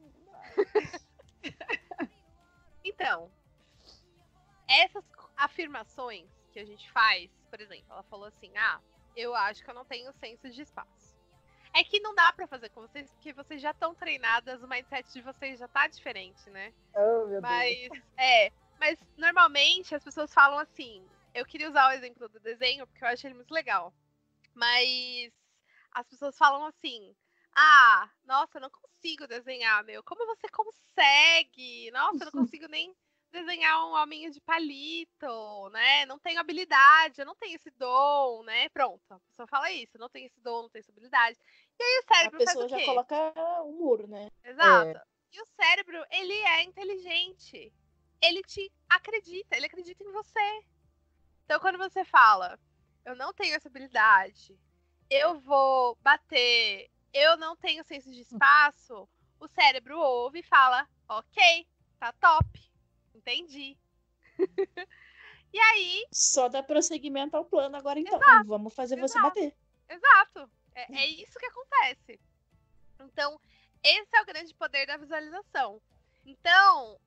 Então, essas afirmações que a gente faz, por exemplo, ela falou assim, eu acho que eu não tenho senso de espaço. É que não dá pra fazer com vocês, porque vocês já estão treinadas, o mindset de vocês já tá diferente, né? Oh, meu Deus. Mas normalmente as pessoas falam assim, eu queria usar o exemplo do desenho, porque eu acho ele muito legal. Mas as pessoas falam assim, nossa, eu não consigo desenhar, meu. Como você consegue? Nossa, eu não consigo nem desenhar um hominho de palito, né? Não tenho habilidade, eu não tenho esse dom, né? Pronto, a pessoa fala isso, eu não tenho esse dom, não tenho essa habilidade. E aí o cérebro faz o A pessoa quê? já coloca um muro, né? Exato. E o cérebro, ele é inteligente. Ele te acredita, ele acredita em você. Então, quando você fala, eu não tenho essa habilidade, eu vou bater, eu não tenho senso de espaço, o cérebro ouve e fala, ok, tá top, entendi. E aí... Só dá prosseguimento ao plano agora, então. Exato, Vamos fazer você bater. Exato. É isso que acontece. Então, esse é o grande poder da visualização. Então,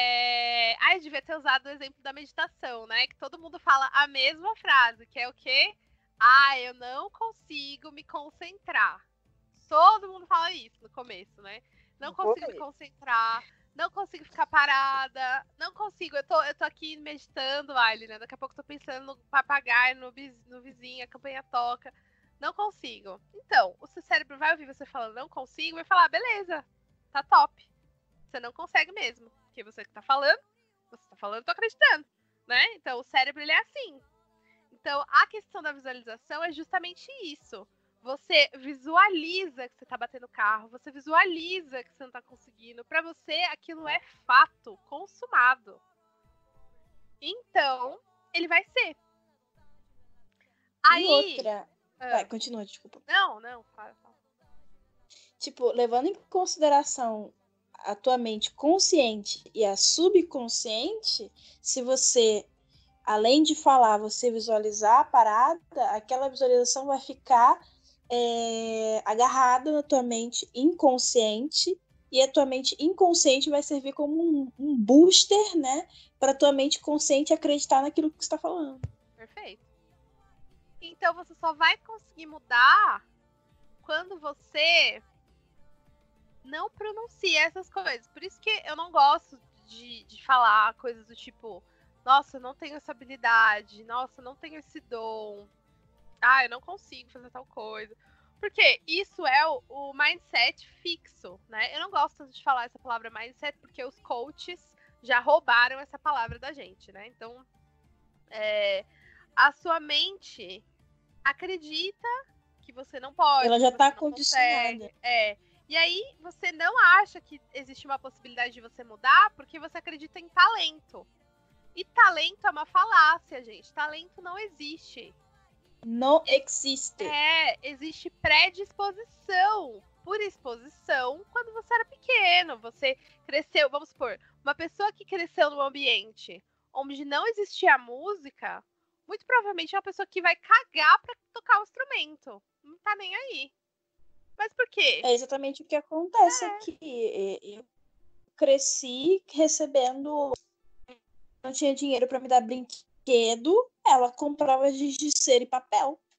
eu devia ter usado o exemplo da meditação, né? Que todo mundo fala a mesma frase, que é o quê? Eu não consigo me concentrar. Todo mundo fala isso no começo, né? Não consigo me concentrar, não consigo ficar parada, não consigo. Eu tô aqui meditando, né? Daqui a pouco eu tô pensando no papagaio, no vizinho, a campainha toca. Não consigo. Então, o seu cérebro vai ouvir você falando não consigo e vai falar, beleza, tá top. Você não consegue mesmo. Porque você que tá falando, tô acreditando, né? Então, o cérebro, ele é assim. Então, a questão da visualização é justamente isso. Você visualiza que você tá batendo carro, você visualiza que você não tá conseguindo. Pra você, aquilo é fato, consumado. Então, ele vai ser. Aí... E outra... Vai, continua, desculpa. Não, fala. Tipo, levando em consideração a tua mente consciente e a subconsciente, se você, além de falar, você visualizar a parada, aquela visualização vai ficar agarrada na tua mente inconsciente, e a tua mente inconsciente vai servir como um booster, né, para tua mente consciente acreditar naquilo que você está falando. Perfeito. Então você só vai conseguir mudar quando você não pronuncia essas coisas. Por isso que eu não gosto de falar coisas do tipo, nossa, eu não tenho essa habilidade, nossa, eu não tenho esse dom, eu não consigo fazer tal coisa. Porque isso é o mindset fixo, né? Eu não gosto de falar essa palavra mindset porque os coaches já roubaram essa palavra da gente, né? Então, a sua mente acredita que você não pode. Ela já tá condicionada. E aí você não acha que existe uma possibilidade de você mudar porque você acredita em talento. E talento é uma falácia, gente. Talento não existe. Não existe. Existe predisposição. Por exposição, quando você era pequeno, você cresceu, vamos supor, uma pessoa que cresceu num ambiente onde não existia música, muito provavelmente é uma pessoa que vai cagar pra tocar o instrumento. Não tá nem aí. Mas por quê? É exatamente o que acontece aqui. Eu cresci recebendo... Não tinha dinheiro para me dar brinquedo, ela comprava giz de cera e papel.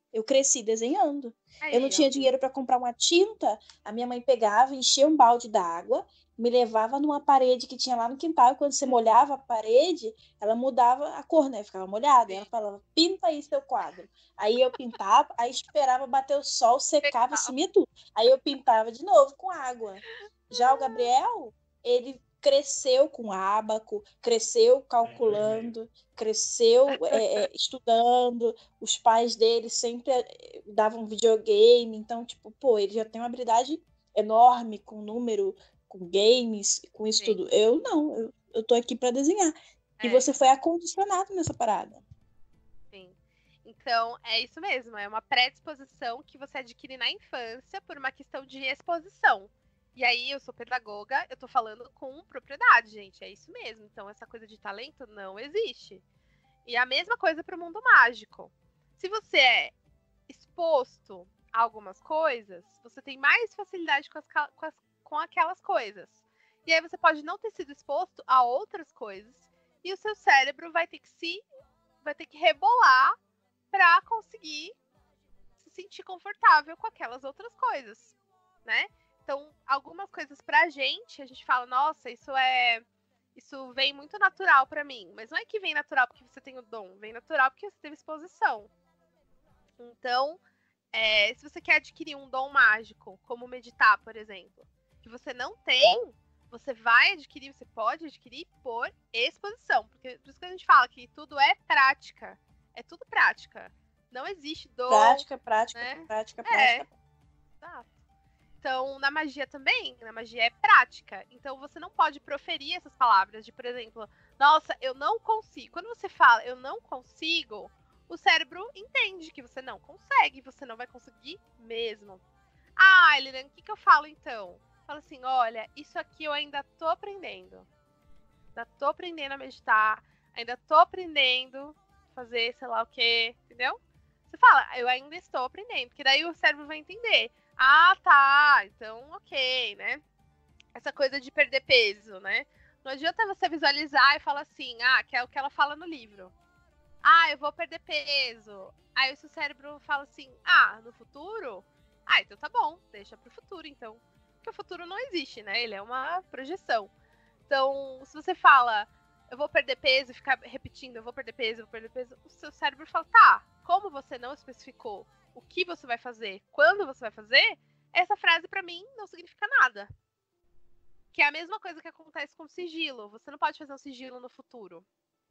Eu cresci desenhando. Aí, Eu não tinha ó. dinheiro para comprar uma tinta, a minha mãe pegava, enchia um balde d'água, me levava numa parede que tinha lá no quintal, e quando você molhava a parede, ela mudava a cor, né? Ficava molhada. E ela falava, pinta aí seu quadro. Aí eu pintava, aí esperava bater o sol, secava, Legal. sumia tudo. Aí eu pintava de novo com água. Já o Gabriel, ele cresceu com ábaco, cresceu calculando, cresceu estudando. Os pais dele sempre davam videogame, então, tipo, pô, ele já tem uma habilidade enorme com número, com games, com isso Sim. tudo. Eu não, eu tô aqui para desenhar. E É. você foi acondicionado nessa parada. Sim. Então, é isso mesmo, é uma predisposição que você adquire na infância por uma questão de exposição. E aí, eu sou pedagoga, eu tô falando com propriedade, gente, é isso mesmo. Então, essa coisa de talento não existe. E a mesma coisa para o mundo mágico. Se você é exposto a algumas coisas, você tem mais facilidade com aquelas coisas. E aí, você pode não ter sido exposto a outras coisas, e o seu cérebro vai ter que rebolar para conseguir se sentir confortável com aquelas outras coisas, né? Então, algumas coisas pra gente, a gente fala, nossa, isso vem muito natural pra mim, mas não é que vem natural porque você tem o dom, vem natural porque você teve exposição. Então, se você quer adquirir um dom mágico, como meditar, por exemplo, que você não tem, você vai adquirir, você pode adquirir por exposição. Porque por isso que a gente fala que tudo é prática. É tudo prática. Não existe dom. Prática. Exato. Então, na magia também, na magia é prática. Então, você não pode proferir essas palavras de, por exemplo, nossa, eu não consigo. Quando você fala, eu não consigo, o cérebro entende que você não consegue, você não vai conseguir mesmo. Ah, Eliane, o que eu falo então? Fala assim, olha, isso aqui eu ainda tô aprendendo. Ainda tô aprendendo a meditar, ainda tô aprendendo a fazer sei lá o quê, entendeu? Você fala, eu ainda estou aprendendo, porque daí o cérebro vai entender. Ah, tá, então ok, né? Essa coisa de perder peso, né? Não adianta você visualizar e falar assim, que é o que ela fala no livro. Eu vou perder peso. Aí o seu cérebro fala assim, no futuro? Então tá bom, deixa pro futuro, então. Porque o futuro não existe, né? Ele é uma projeção. Então, se você fala, eu vou perder peso e ficar repetindo, eu vou perder peso, o seu cérebro fala, tá, como você não especificou o que você vai fazer, quando você vai fazer, essa frase pra mim não significa nada. Que é a mesma coisa que acontece com o sigilo. Você não pode fazer um sigilo no futuro.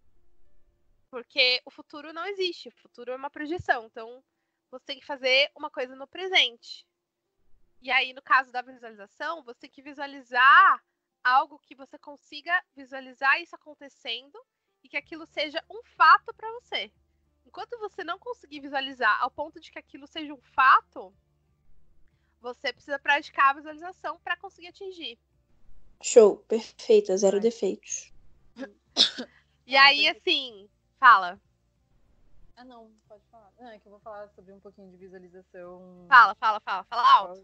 Porque o futuro não existe, o futuro é uma projeção. Então, você tem que fazer uma coisa no presente. E aí, no caso da visualização, você tem que visualizar algo que você consiga visualizar isso acontecendo e que aquilo seja um fato para você. Enquanto você não conseguir visualizar ao ponto de que aquilo seja um fato, você precisa praticar a visualização para conseguir atingir. Show, perfeita, zero defeitos. E aí, assim, fala. Não, pode falar. Não, é que eu vou falar sobre um pouquinho de visualização. Fala alto.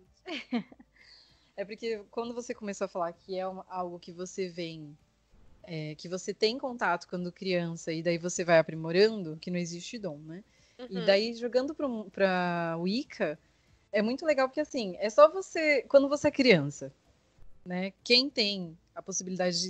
É porque quando você começou a falar que é algo que você vem, que você tem contato quando criança e daí você vai aprimorando, que não existe dom, né? Uhum. E daí, jogando pra Wicca, é muito legal porque, assim, é só você, quando você é criança, né? Quem teve a possibilidade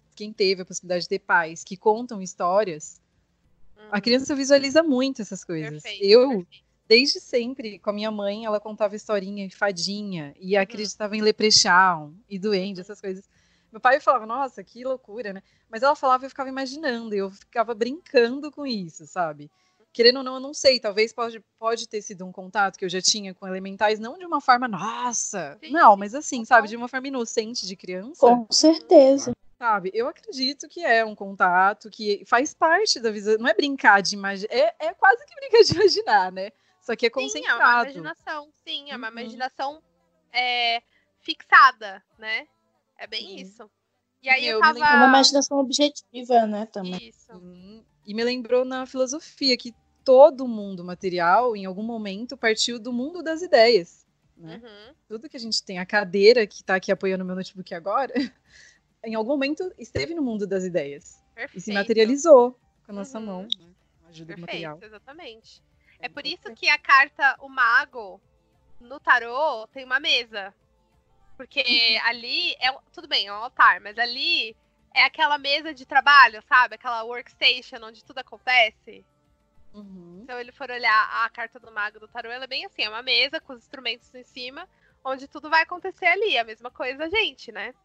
de ter pais que contam histórias, a criança visualiza muito essas coisas. Perfeito. Desde sempre, com a minha mãe, ela contava historinha de fadinha e acreditava em leprechaun e duende, essas coisas. Meu pai falava, nossa, que loucura, né? Mas ela falava e eu ficava imaginando, e eu ficava brincando com isso, sabe? Querendo ou não, eu não sei, talvez pode ter sido um contato que eu já tinha com elementais, não de uma forma, nossa, não, mas assim, sabe, de uma forma inocente de criança. Com certeza. Sabe, eu acredito que é um contato que faz parte da visão, não é brincar de imaginar, é quase que brincar de imaginar, né? Só que é concentrado. Sim, é uma imaginação, é uma imaginação fixada, né? É bem isso. E aí eu tava... uma imaginação objetiva, né, também. Isso. E me lembrou na filosofia que todo mundo material, em algum momento, partiu do mundo das ideias, né? Tudo que a gente tem, a cadeira que tá aqui apoiando o meu notebook agora, em algum momento esteve no mundo das ideias. Perfeito. E se materializou com a nossa mão, né? Ajuda Perfeito, material. Exatamente. É por isso que a carta, o mago, no tarô, tem uma mesa. Porque ali, tudo bem, é um altar, mas ali é aquela mesa de trabalho, sabe? Aquela workstation onde tudo acontece. Se ele for olhar a carta do mago do tarô, ela é bem assim, é uma mesa com os instrumentos em cima, onde tudo vai acontecer ali. A mesma coisa, gente, né?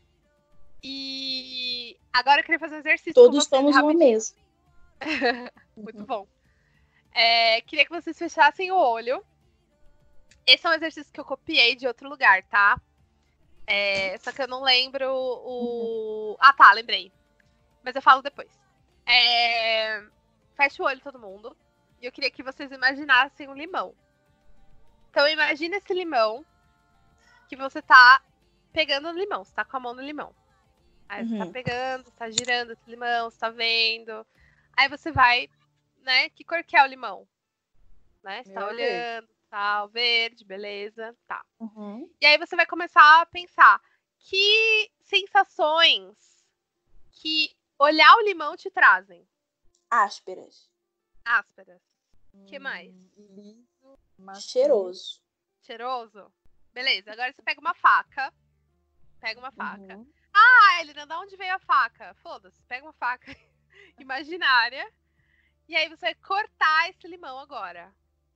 E agora eu queria fazer um exercício Todos com vocês estamos numa rapidinho. mesa. Muito bom. Queria que vocês fechassem o olho. Esse é um exercício que eu copiei de outro lugar, tá? Só que eu não lembro o... Ah, tá, lembrei. Mas eu falo depois. Fecha o olho todo mundo. E eu queria que vocês imaginassem um limão. Então imagina esse limão que você tá pegando no limão. Você tá com a mão no limão. Aí você tá pegando, você tá girando esse limão, você tá vendo. Aí você vai, né? Que cor que é o limão? Né? Você tá olhando, tal, verde, beleza, tá. E aí você vai começar a pensar que sensações que olhar o limão te trazem. Ásperas. O que mais? Liso, cheiroso. Cheiroso? Beleza, agora você pega uma faca. Ah, Elina, de onde veio a faca? Foda-se, pega uma faca imaginária. E aí você vai cortar esse limão agora.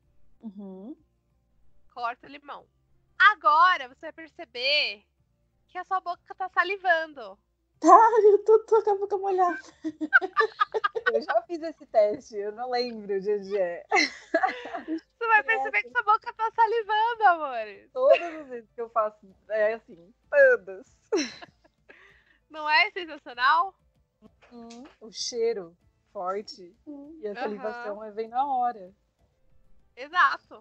Corta o limão. Agora você vai perceber que a sua boca tá salivando. Tá, eu tô com a boca molhada. Eu já fiz esse teste, eu não lembro de onde é. Você vai perceber que sua boca tá salivando, amores. Todas as vezes que eu faço, é assim, todas. Não é sensacional? O cheiro forte e a salivação vem na hora. Exato.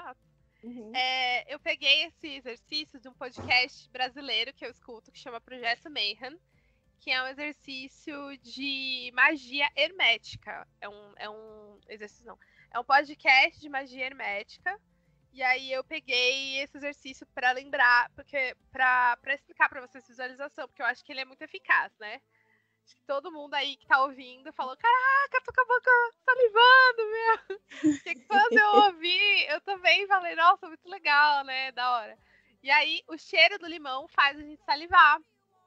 Eu peguei esse exercício de um podcast brasileiro que eu escuto, que chama Projeto Mayhem, que é um exercício de magia hermética. É um exercício, não. É um podcast de magia hermética. E aí eu peguei esse exercício para lembrar, porque para explicar para vocês visualização, porque eu acho que ele é muito eficaz, né? Acho que todo mundo aí que tá ouvindo falou: caraca, tô com a boca salivando, meu. Porque quando eu ouvi, eu também falei: nossa, muito legal, né? Da hora. E aí, o cheiro do limão faz a gente salivar.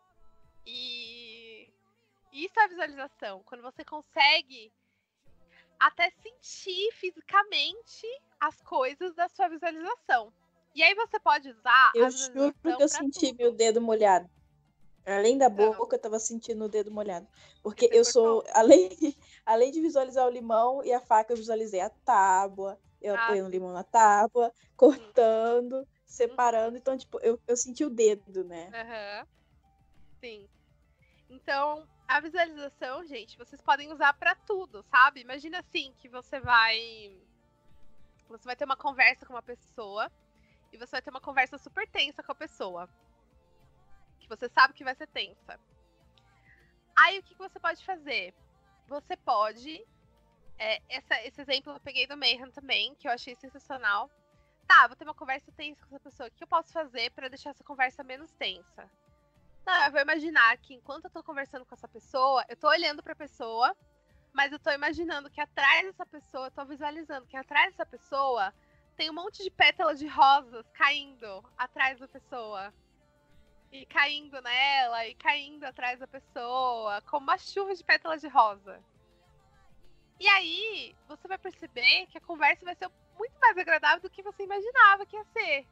E isso é visualização. Quando você consegue até sentir fisicamente as coisas da sua visualização. E aí você pode usar eu juro que eu senti meu dedo molhado. Além da boca, eu tava sentindo o dedo molhado. Porque eu sou, além de visualizar o limão e a faca, eu visualizei a tábua, eu apoiando o limão na tábua, cortando, separando. Então, tipo, eu senti o dedo, né? Sim. Então, a visualização, gente, vocês podem usar pra tudo, sabe? Imagina assim, que você vai ter uma conversa com uma pessoa e você vai ter uma conversa super tensa com a pessoa. Que você sabe que vai ser tensa. Aí, o que você pode fazer? Você pode... esse exemplo eu peguei do Mayhem também, que eu achei sensacional. Tá, vou ter uma conversa tensa com essa pessoa. O que eu posso fazer pra deixar essa conversa menos tensa? Não, eu vou imaginar que enquanto eu tô conversando com essa pessoa, eu tô olhando pra pessoa, mas eu tô imaginando que atrás dessa pessoa, eu tô visualizando que atrás dessa pessoa tem um monte de pétalas de rosas caindo atrás da pessoa. E caindo nela, e caindo atrás da pessoa, como uma chuva de pétalas de rosa. E aí, você vai perceber que a conversa vai ser muito mais agradável do que você imaginava que ia ser.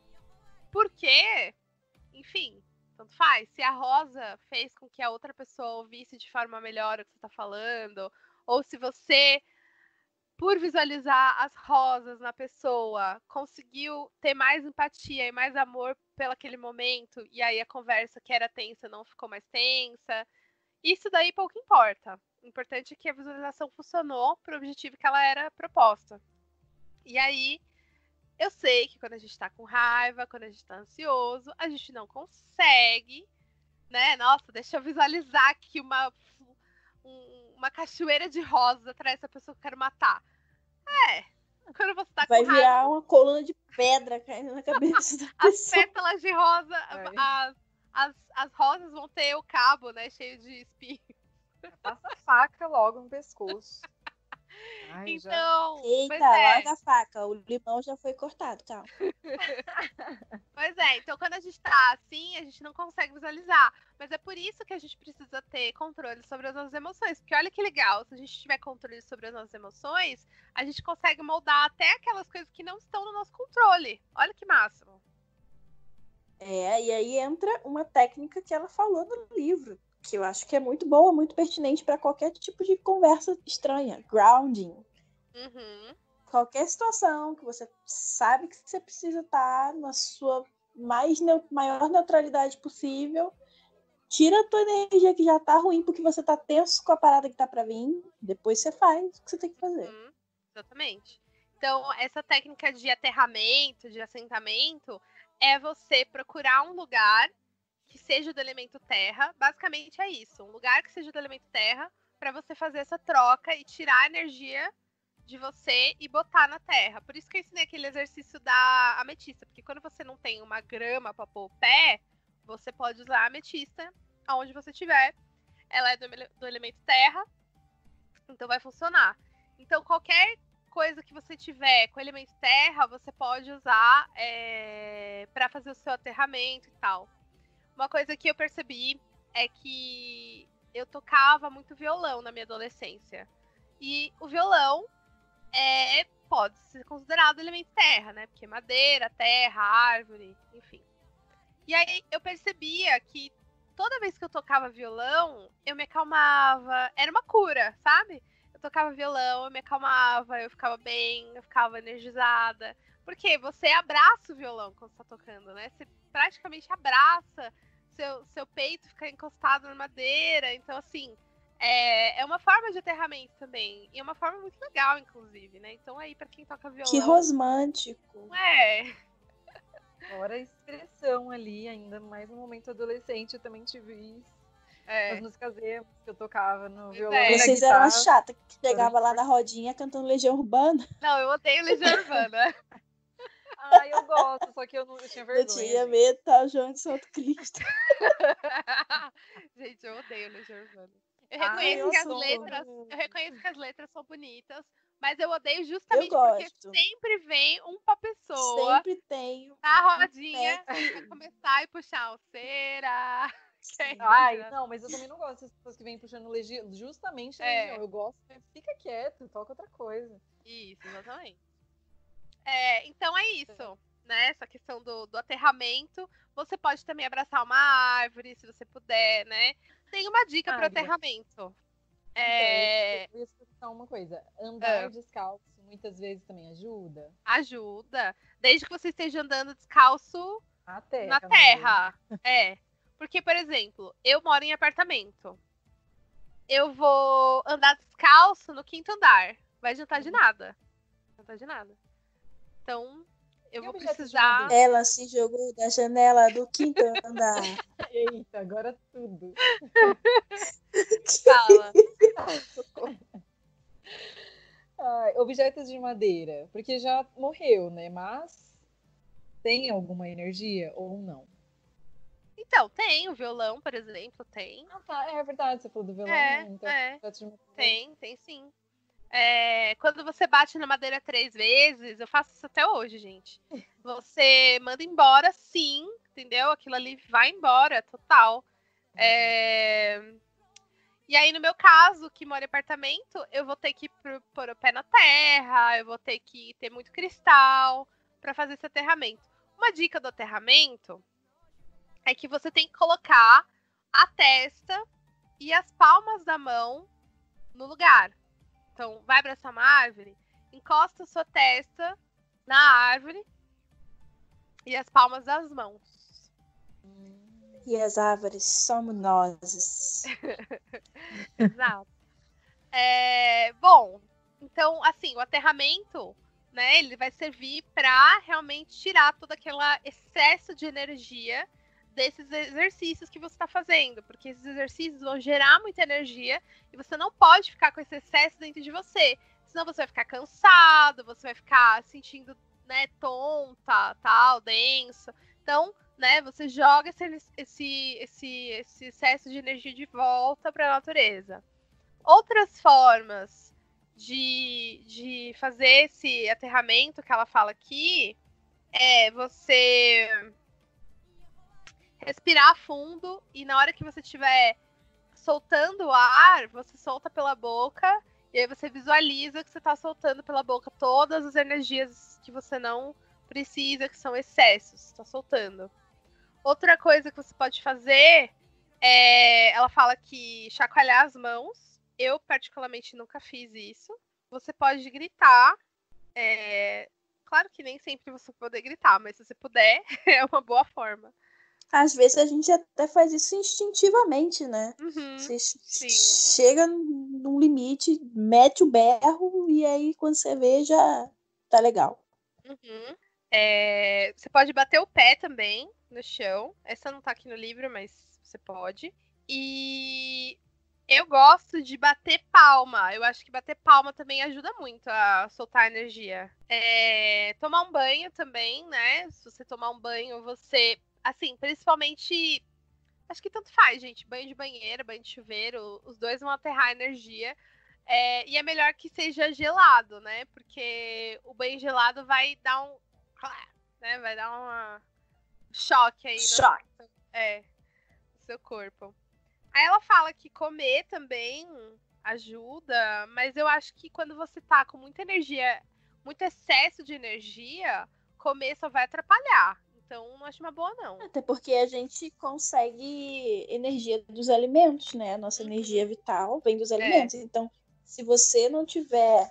Porque, enfim, tanto faz. Se a rosa fez com que a outra pessoa ouvisse de forma melhor o que você tá falando, ou se você, por visualizar as rosas na pessoa, conseguiu ter mais empatia e mais amor pelo aquele momento, e aí a conversa que era tensa não ficou mais tensa. Isso daí pouco importa. O importante é que a visualização funcionou para o objetivo que ela era proposta. E aí, eu sei que quando a gente tá com raiva, quando a gente tá ansioso, a gente não consegue, né? Nossa, deixa eu visualizar aqui uma cachoeira de rosas atrás dessa pessoa que eu quero matar. Quando você tá com raiva... Vai virar uma coluna de pedra caindo na cabeça da pessoa. As pétalas de rosa, as rosas vão ter o cabo, né? Cheio de espinhos. Passa a faca logo no pescoço. Ai, já. Então, Eita, pois é. larga a faca. O limão já foi cortado, calma. Pois é, então quando a gente tá assim, a gente não consegue visualizar. Mas é por isso que a gente precisa ter controle sobre as nossas emoções. Porque olha que legal, se a gente tiver controle sobre as nossas emoções, a gente consegue moldar até aquelas coisas que não estão no nosso controle. Olha que máximo. E aí entra uma técnica que ela falou no livro, que eu acho que é muito boa, muito pertinente para qualquer tipo de conversa estranha. Grounding. Uhum. Qualquer situação que você sabe que você precisa estar na sua maior neutralidade possível, tira a tua energia que já tá ruim porque você tá tenso com a parada que tá para vir, depois você faz o que você tem que fazer. Exatamente. Então, essa técnica de aterramento, de assentamento, é você procurar um lugar que seja do elemento terra. Basicamente é isso, um lugar que seja do elemento terra, para você fazer essa troca e tirar a energia de você e botar na terra. Por isso que eu ensinei aquele exercício da ametista, porque quando você não tem uma grama para pôr o pé, você pode usar a ametista aonde você estiver. Ela é do elemento terra, então vai funcionar. Então qualquer coisa que você tiver com elemento terra, você pode usar para fazer o seu aterramento e tal. Uma coisa que eu percebi é que eu tocava muito violão na minha adolescência. E o violão pode ser considerado elemento terra, né? Porque madeira, terra, árvore, enfim. E aí eu percebia que toda vez que eu tocava violão, eu me acalmava. Era uma cura, sabe? Eu tocava violão, eu me acalmava, eu ficava bem, eu ficava energizada. Porque você abraça o violão quando você tá tocando, né? Você praticamente abraça, seu peito fica encostado na madeira. Então, assim, é uma forma de aterramento também. E é uma forma muito legal, inclusive, né? Então, aí, pra quem toca violão... Que romântico. Fora a expressão ali, ainda mais no momento adolescente, eu também tive isso. As músicas emos que eu tocava no violão. Vocês eram a chata que chegava lá na rodinha cantando Legião Urbana. Não, eu odeio Legião Urbana. Ah, eu gosto, só que eu tinha vergonha. Eu tinha medo, tá, João de Santo Cristo. Gente, eu odeio Legião Urbana. Eu reconheço que as letras são bonitas, mas eu odeio justamente porque sempre vem uma pessoa sempre tem na rodinha pra começar e puxar o cera. Ai, não, mas eu também não gosto dessas pessoas que vêm puxando justamente Legião. Eu gosto, fica quieto, toca outra coisa. Isso, exatamente. Então é isso, né? Essa questão do aterramento. Você pode também abraçar uma árvore, se você puder, né? Tem uma dica para aterramento. Eu ia explicar uma coisa. Andar descalço muitas vezes também ajuda? Ajuda. Desde que você esteja andando descalço na terra. Porque, por exemplo, eu moro em apartamento. Eu vou andar descalço no 5º andar. Vai adiantar de nada. Não adianta de nada. Então, eu vou precisar... Ela se jogou da janela do 5º andar. Eita, agora tudo. Fala. Objetos de madeira. Porque já morreu, né? Mas tem alguma energia ou não? Então, tem o violão, por exemplo, tem. Ah, tá. É verdade, você falou do violão. Então, tem sim. Quando você bate na madeira 3 vezes, eu faço isso até hoje, gente. Você manda embora, sim, entendeu? Aquilo ali vai embora, total. E aí, no meu caso, que moro em apartamento, eu vou ter que pôr o pé na terra, eu vou ter que ter muito cristal para fazer esse aterramento. Uma dica do aterramento é que você tem que colocar a testa e as palmas da mão no lugar. Então, vai abraçar uma árvore, encosta a sua testa na árvore e as palmas das mãos. E as árvores somos nós. Exato. Bom, então, assim, o aterramento, né, ele vai servir para realmente tirar todo aquele excesso de energia desses exercícios que você está fazendo, porque esses exercícios vão gerar muita energia e você não pode ficar com esse excesso dentro de você, senão você vai ficar cansado, você vai ficar sentindo, né, tonta, tal, denso. Então, né, você joga esse excesso de energia de volta para a natureza. Outras formas de fazer esse aterramento que ela fala aqui é você respirar fundo e na hora que você estiver soltando o ar, você solta pela boca e aí você visualiza que você está soltando pela boca todas as energias que você não precisa, que são excessos, está soltando. Outra coisa que você pode fazer é, ela fala que chacoalhar as mãos. Eu, particularmente, nunca fiz isso. Você pode gritar. Claro que nem sempre você vai poder gritar, mas se você puder, é uma boa forma. Às vezes a gente até faz isso instintivamente, né? Uhum, você sim. chega num limite, mete o berro e aí quando você vê já tá legal. Uhum. Você pode bater o pé também no chão. Essa não tá aqui no livro, mas você pode. E eu gosto de bater palma. Eu acho que bater palma também ajuda muito a soltar energia. Tomar um banho também, né? Se você tomar um banho, você... Assim, principalmente... Acho que tanto faz, gente. Banho de banheira, banho de chuveiro. Os dois vão aterrar a energia. E é melhor que seja gelado, né? Porque o banho gelado vai dar um... né? Vai dar um choque aí no seu corpo. Aí ela fala que comer também ajuda, mas eu acho que quando você tá com muita energia, muito excesso de energia, comer só vai atrapalhar. Então não acho uma boa, não. Até porque a gente consegue energia dos alimentos, né? A nossa energia vital vem dos alimentos. Então, se você não tiver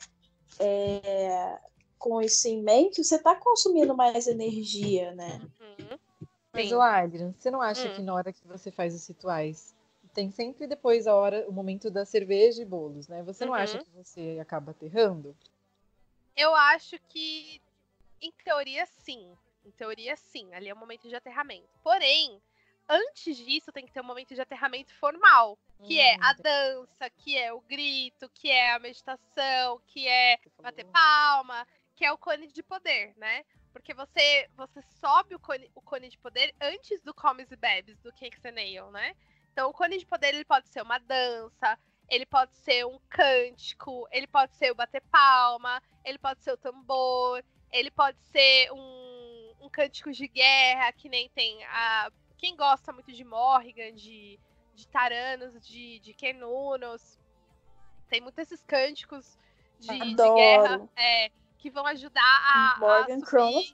com isso em mente, você tá consumindo mais energia, né? Uhum. Mas, Sim. Adrian, você não acha que na hora que você faz os rituais, tem sempre depois o momento da cerveja e bolos, né? Você não acha que você acaba aterrando? Eu acho que, em teoria, sim. Em teoria, sim. Ali é o momento de aterramento. Porém, antes disso, tem que ter um momento de aterramento formal. Que é a dança, que é o grito, que é a meditação, que é bater palma, que é o cone de poder, né? Porque você sobe o cone de poder antes do comes e bebes, do Cakes and Ale, né? Então, o cone de poder ele pode ser uma dança, ele pode ser um cântico, ele pode ser o bater palma, ele pode ser o tambor, ele pode ser um cântico de guerra, que nem tem a... Quem gosta muito de Morrigan, de Taranos, de Quenunos, tem muitos esses cânticos de guerra que vão ajudar a subir.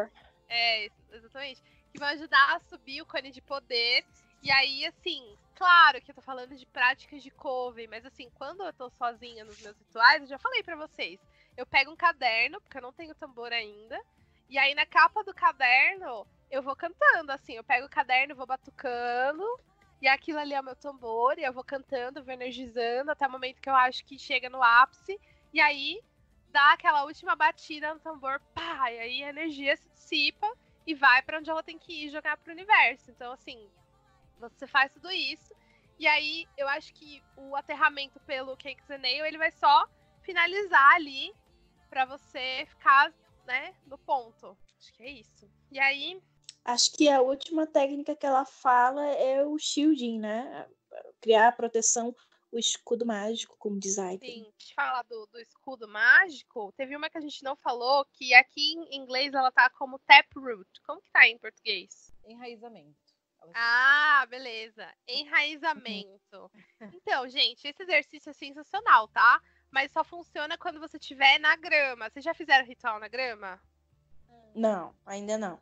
Exatamente. Que vão ajudar a subir o cone de poder. E aí, assim, claro que eu tô falando de práticas de coven, mas assim, quando eu tô sozinha nos meus rituais, eu já falei pra vocês, eu pego um caderno, porque eu não tenho tambor ainda, e aí na capa do caderno eu vou cantando, assim, eu pego o caderno, vou batucando, e aquilo ali é o meu tambor, e eu vou cantando, vou energizando, até o momento que eu acho que chega no ápice, e aí dá aquela última batida no tambor, pá, e aí a energia se dissipa e vai pra onde ela tem que ir jogar pro universo. Então, assim, você faz tudo isso, e aí eu acho que o aterramento pelo Cakes and Ale, ele vai só finalizar ali pra você ficar, né, no ponto. Acho que é isso. E aí... Acho que a última técnica que ela fala é o shielding, né? Criar a proteção, o escudo mágico, como diz a Aiden. Sim, a gente fala do escudo mágico, teve uma que a gente não falou, que aqui em inglês ela tá como taproot. Como que tá em português? Enraizamento. Ah, beleza. Enraizamento. Então, gente, esse exercício é sensacional, tá? Mas só funciona quando você estiver na grama. Vocês já fizeram ritual na grama? Não, ainda não.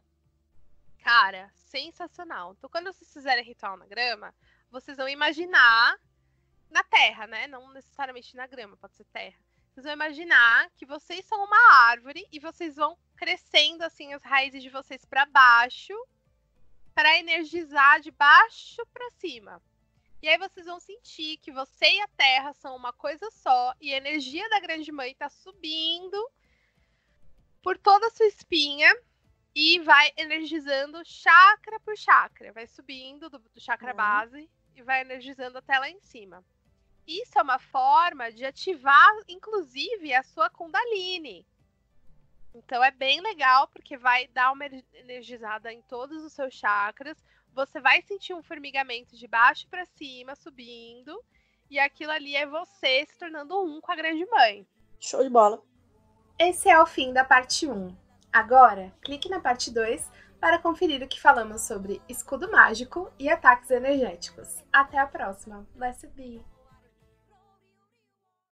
Cara, sensacional. Então, quando vocês fizerem ritual na grama, vocês vão imaginar na terra, né? Não necessariamente na grama, pode ser terra. Vocês vão imaginar que vocês são uma árvore e vocês vão crescendo assim as raízes de vocês para baixo, para energizar de baixo para cima. E aí vocês vão sentir que você e a terra são uma coisa só e a energia da grande mãe está subindo por toda a sua espinha e vai energizando chakra por chakra. Vai subindo do chakra base e vai energizando até lá em cima. Isso é uma forma de ativar, inclusive, a sua Kundalini. Então é bem legal, porque vai dar uma energizada em todos os seus chakras. Você vai sentir um formigamento de baixo para cima, subindo. E aquilo ali é você se tornando um com a grande mãe. Show de bola. Esse é o fim da parte 1. Agora, clique na parte 2 para conferir o que falamos sobre escudo mágico e ataques energéticos. Até a próxima. Blessed be!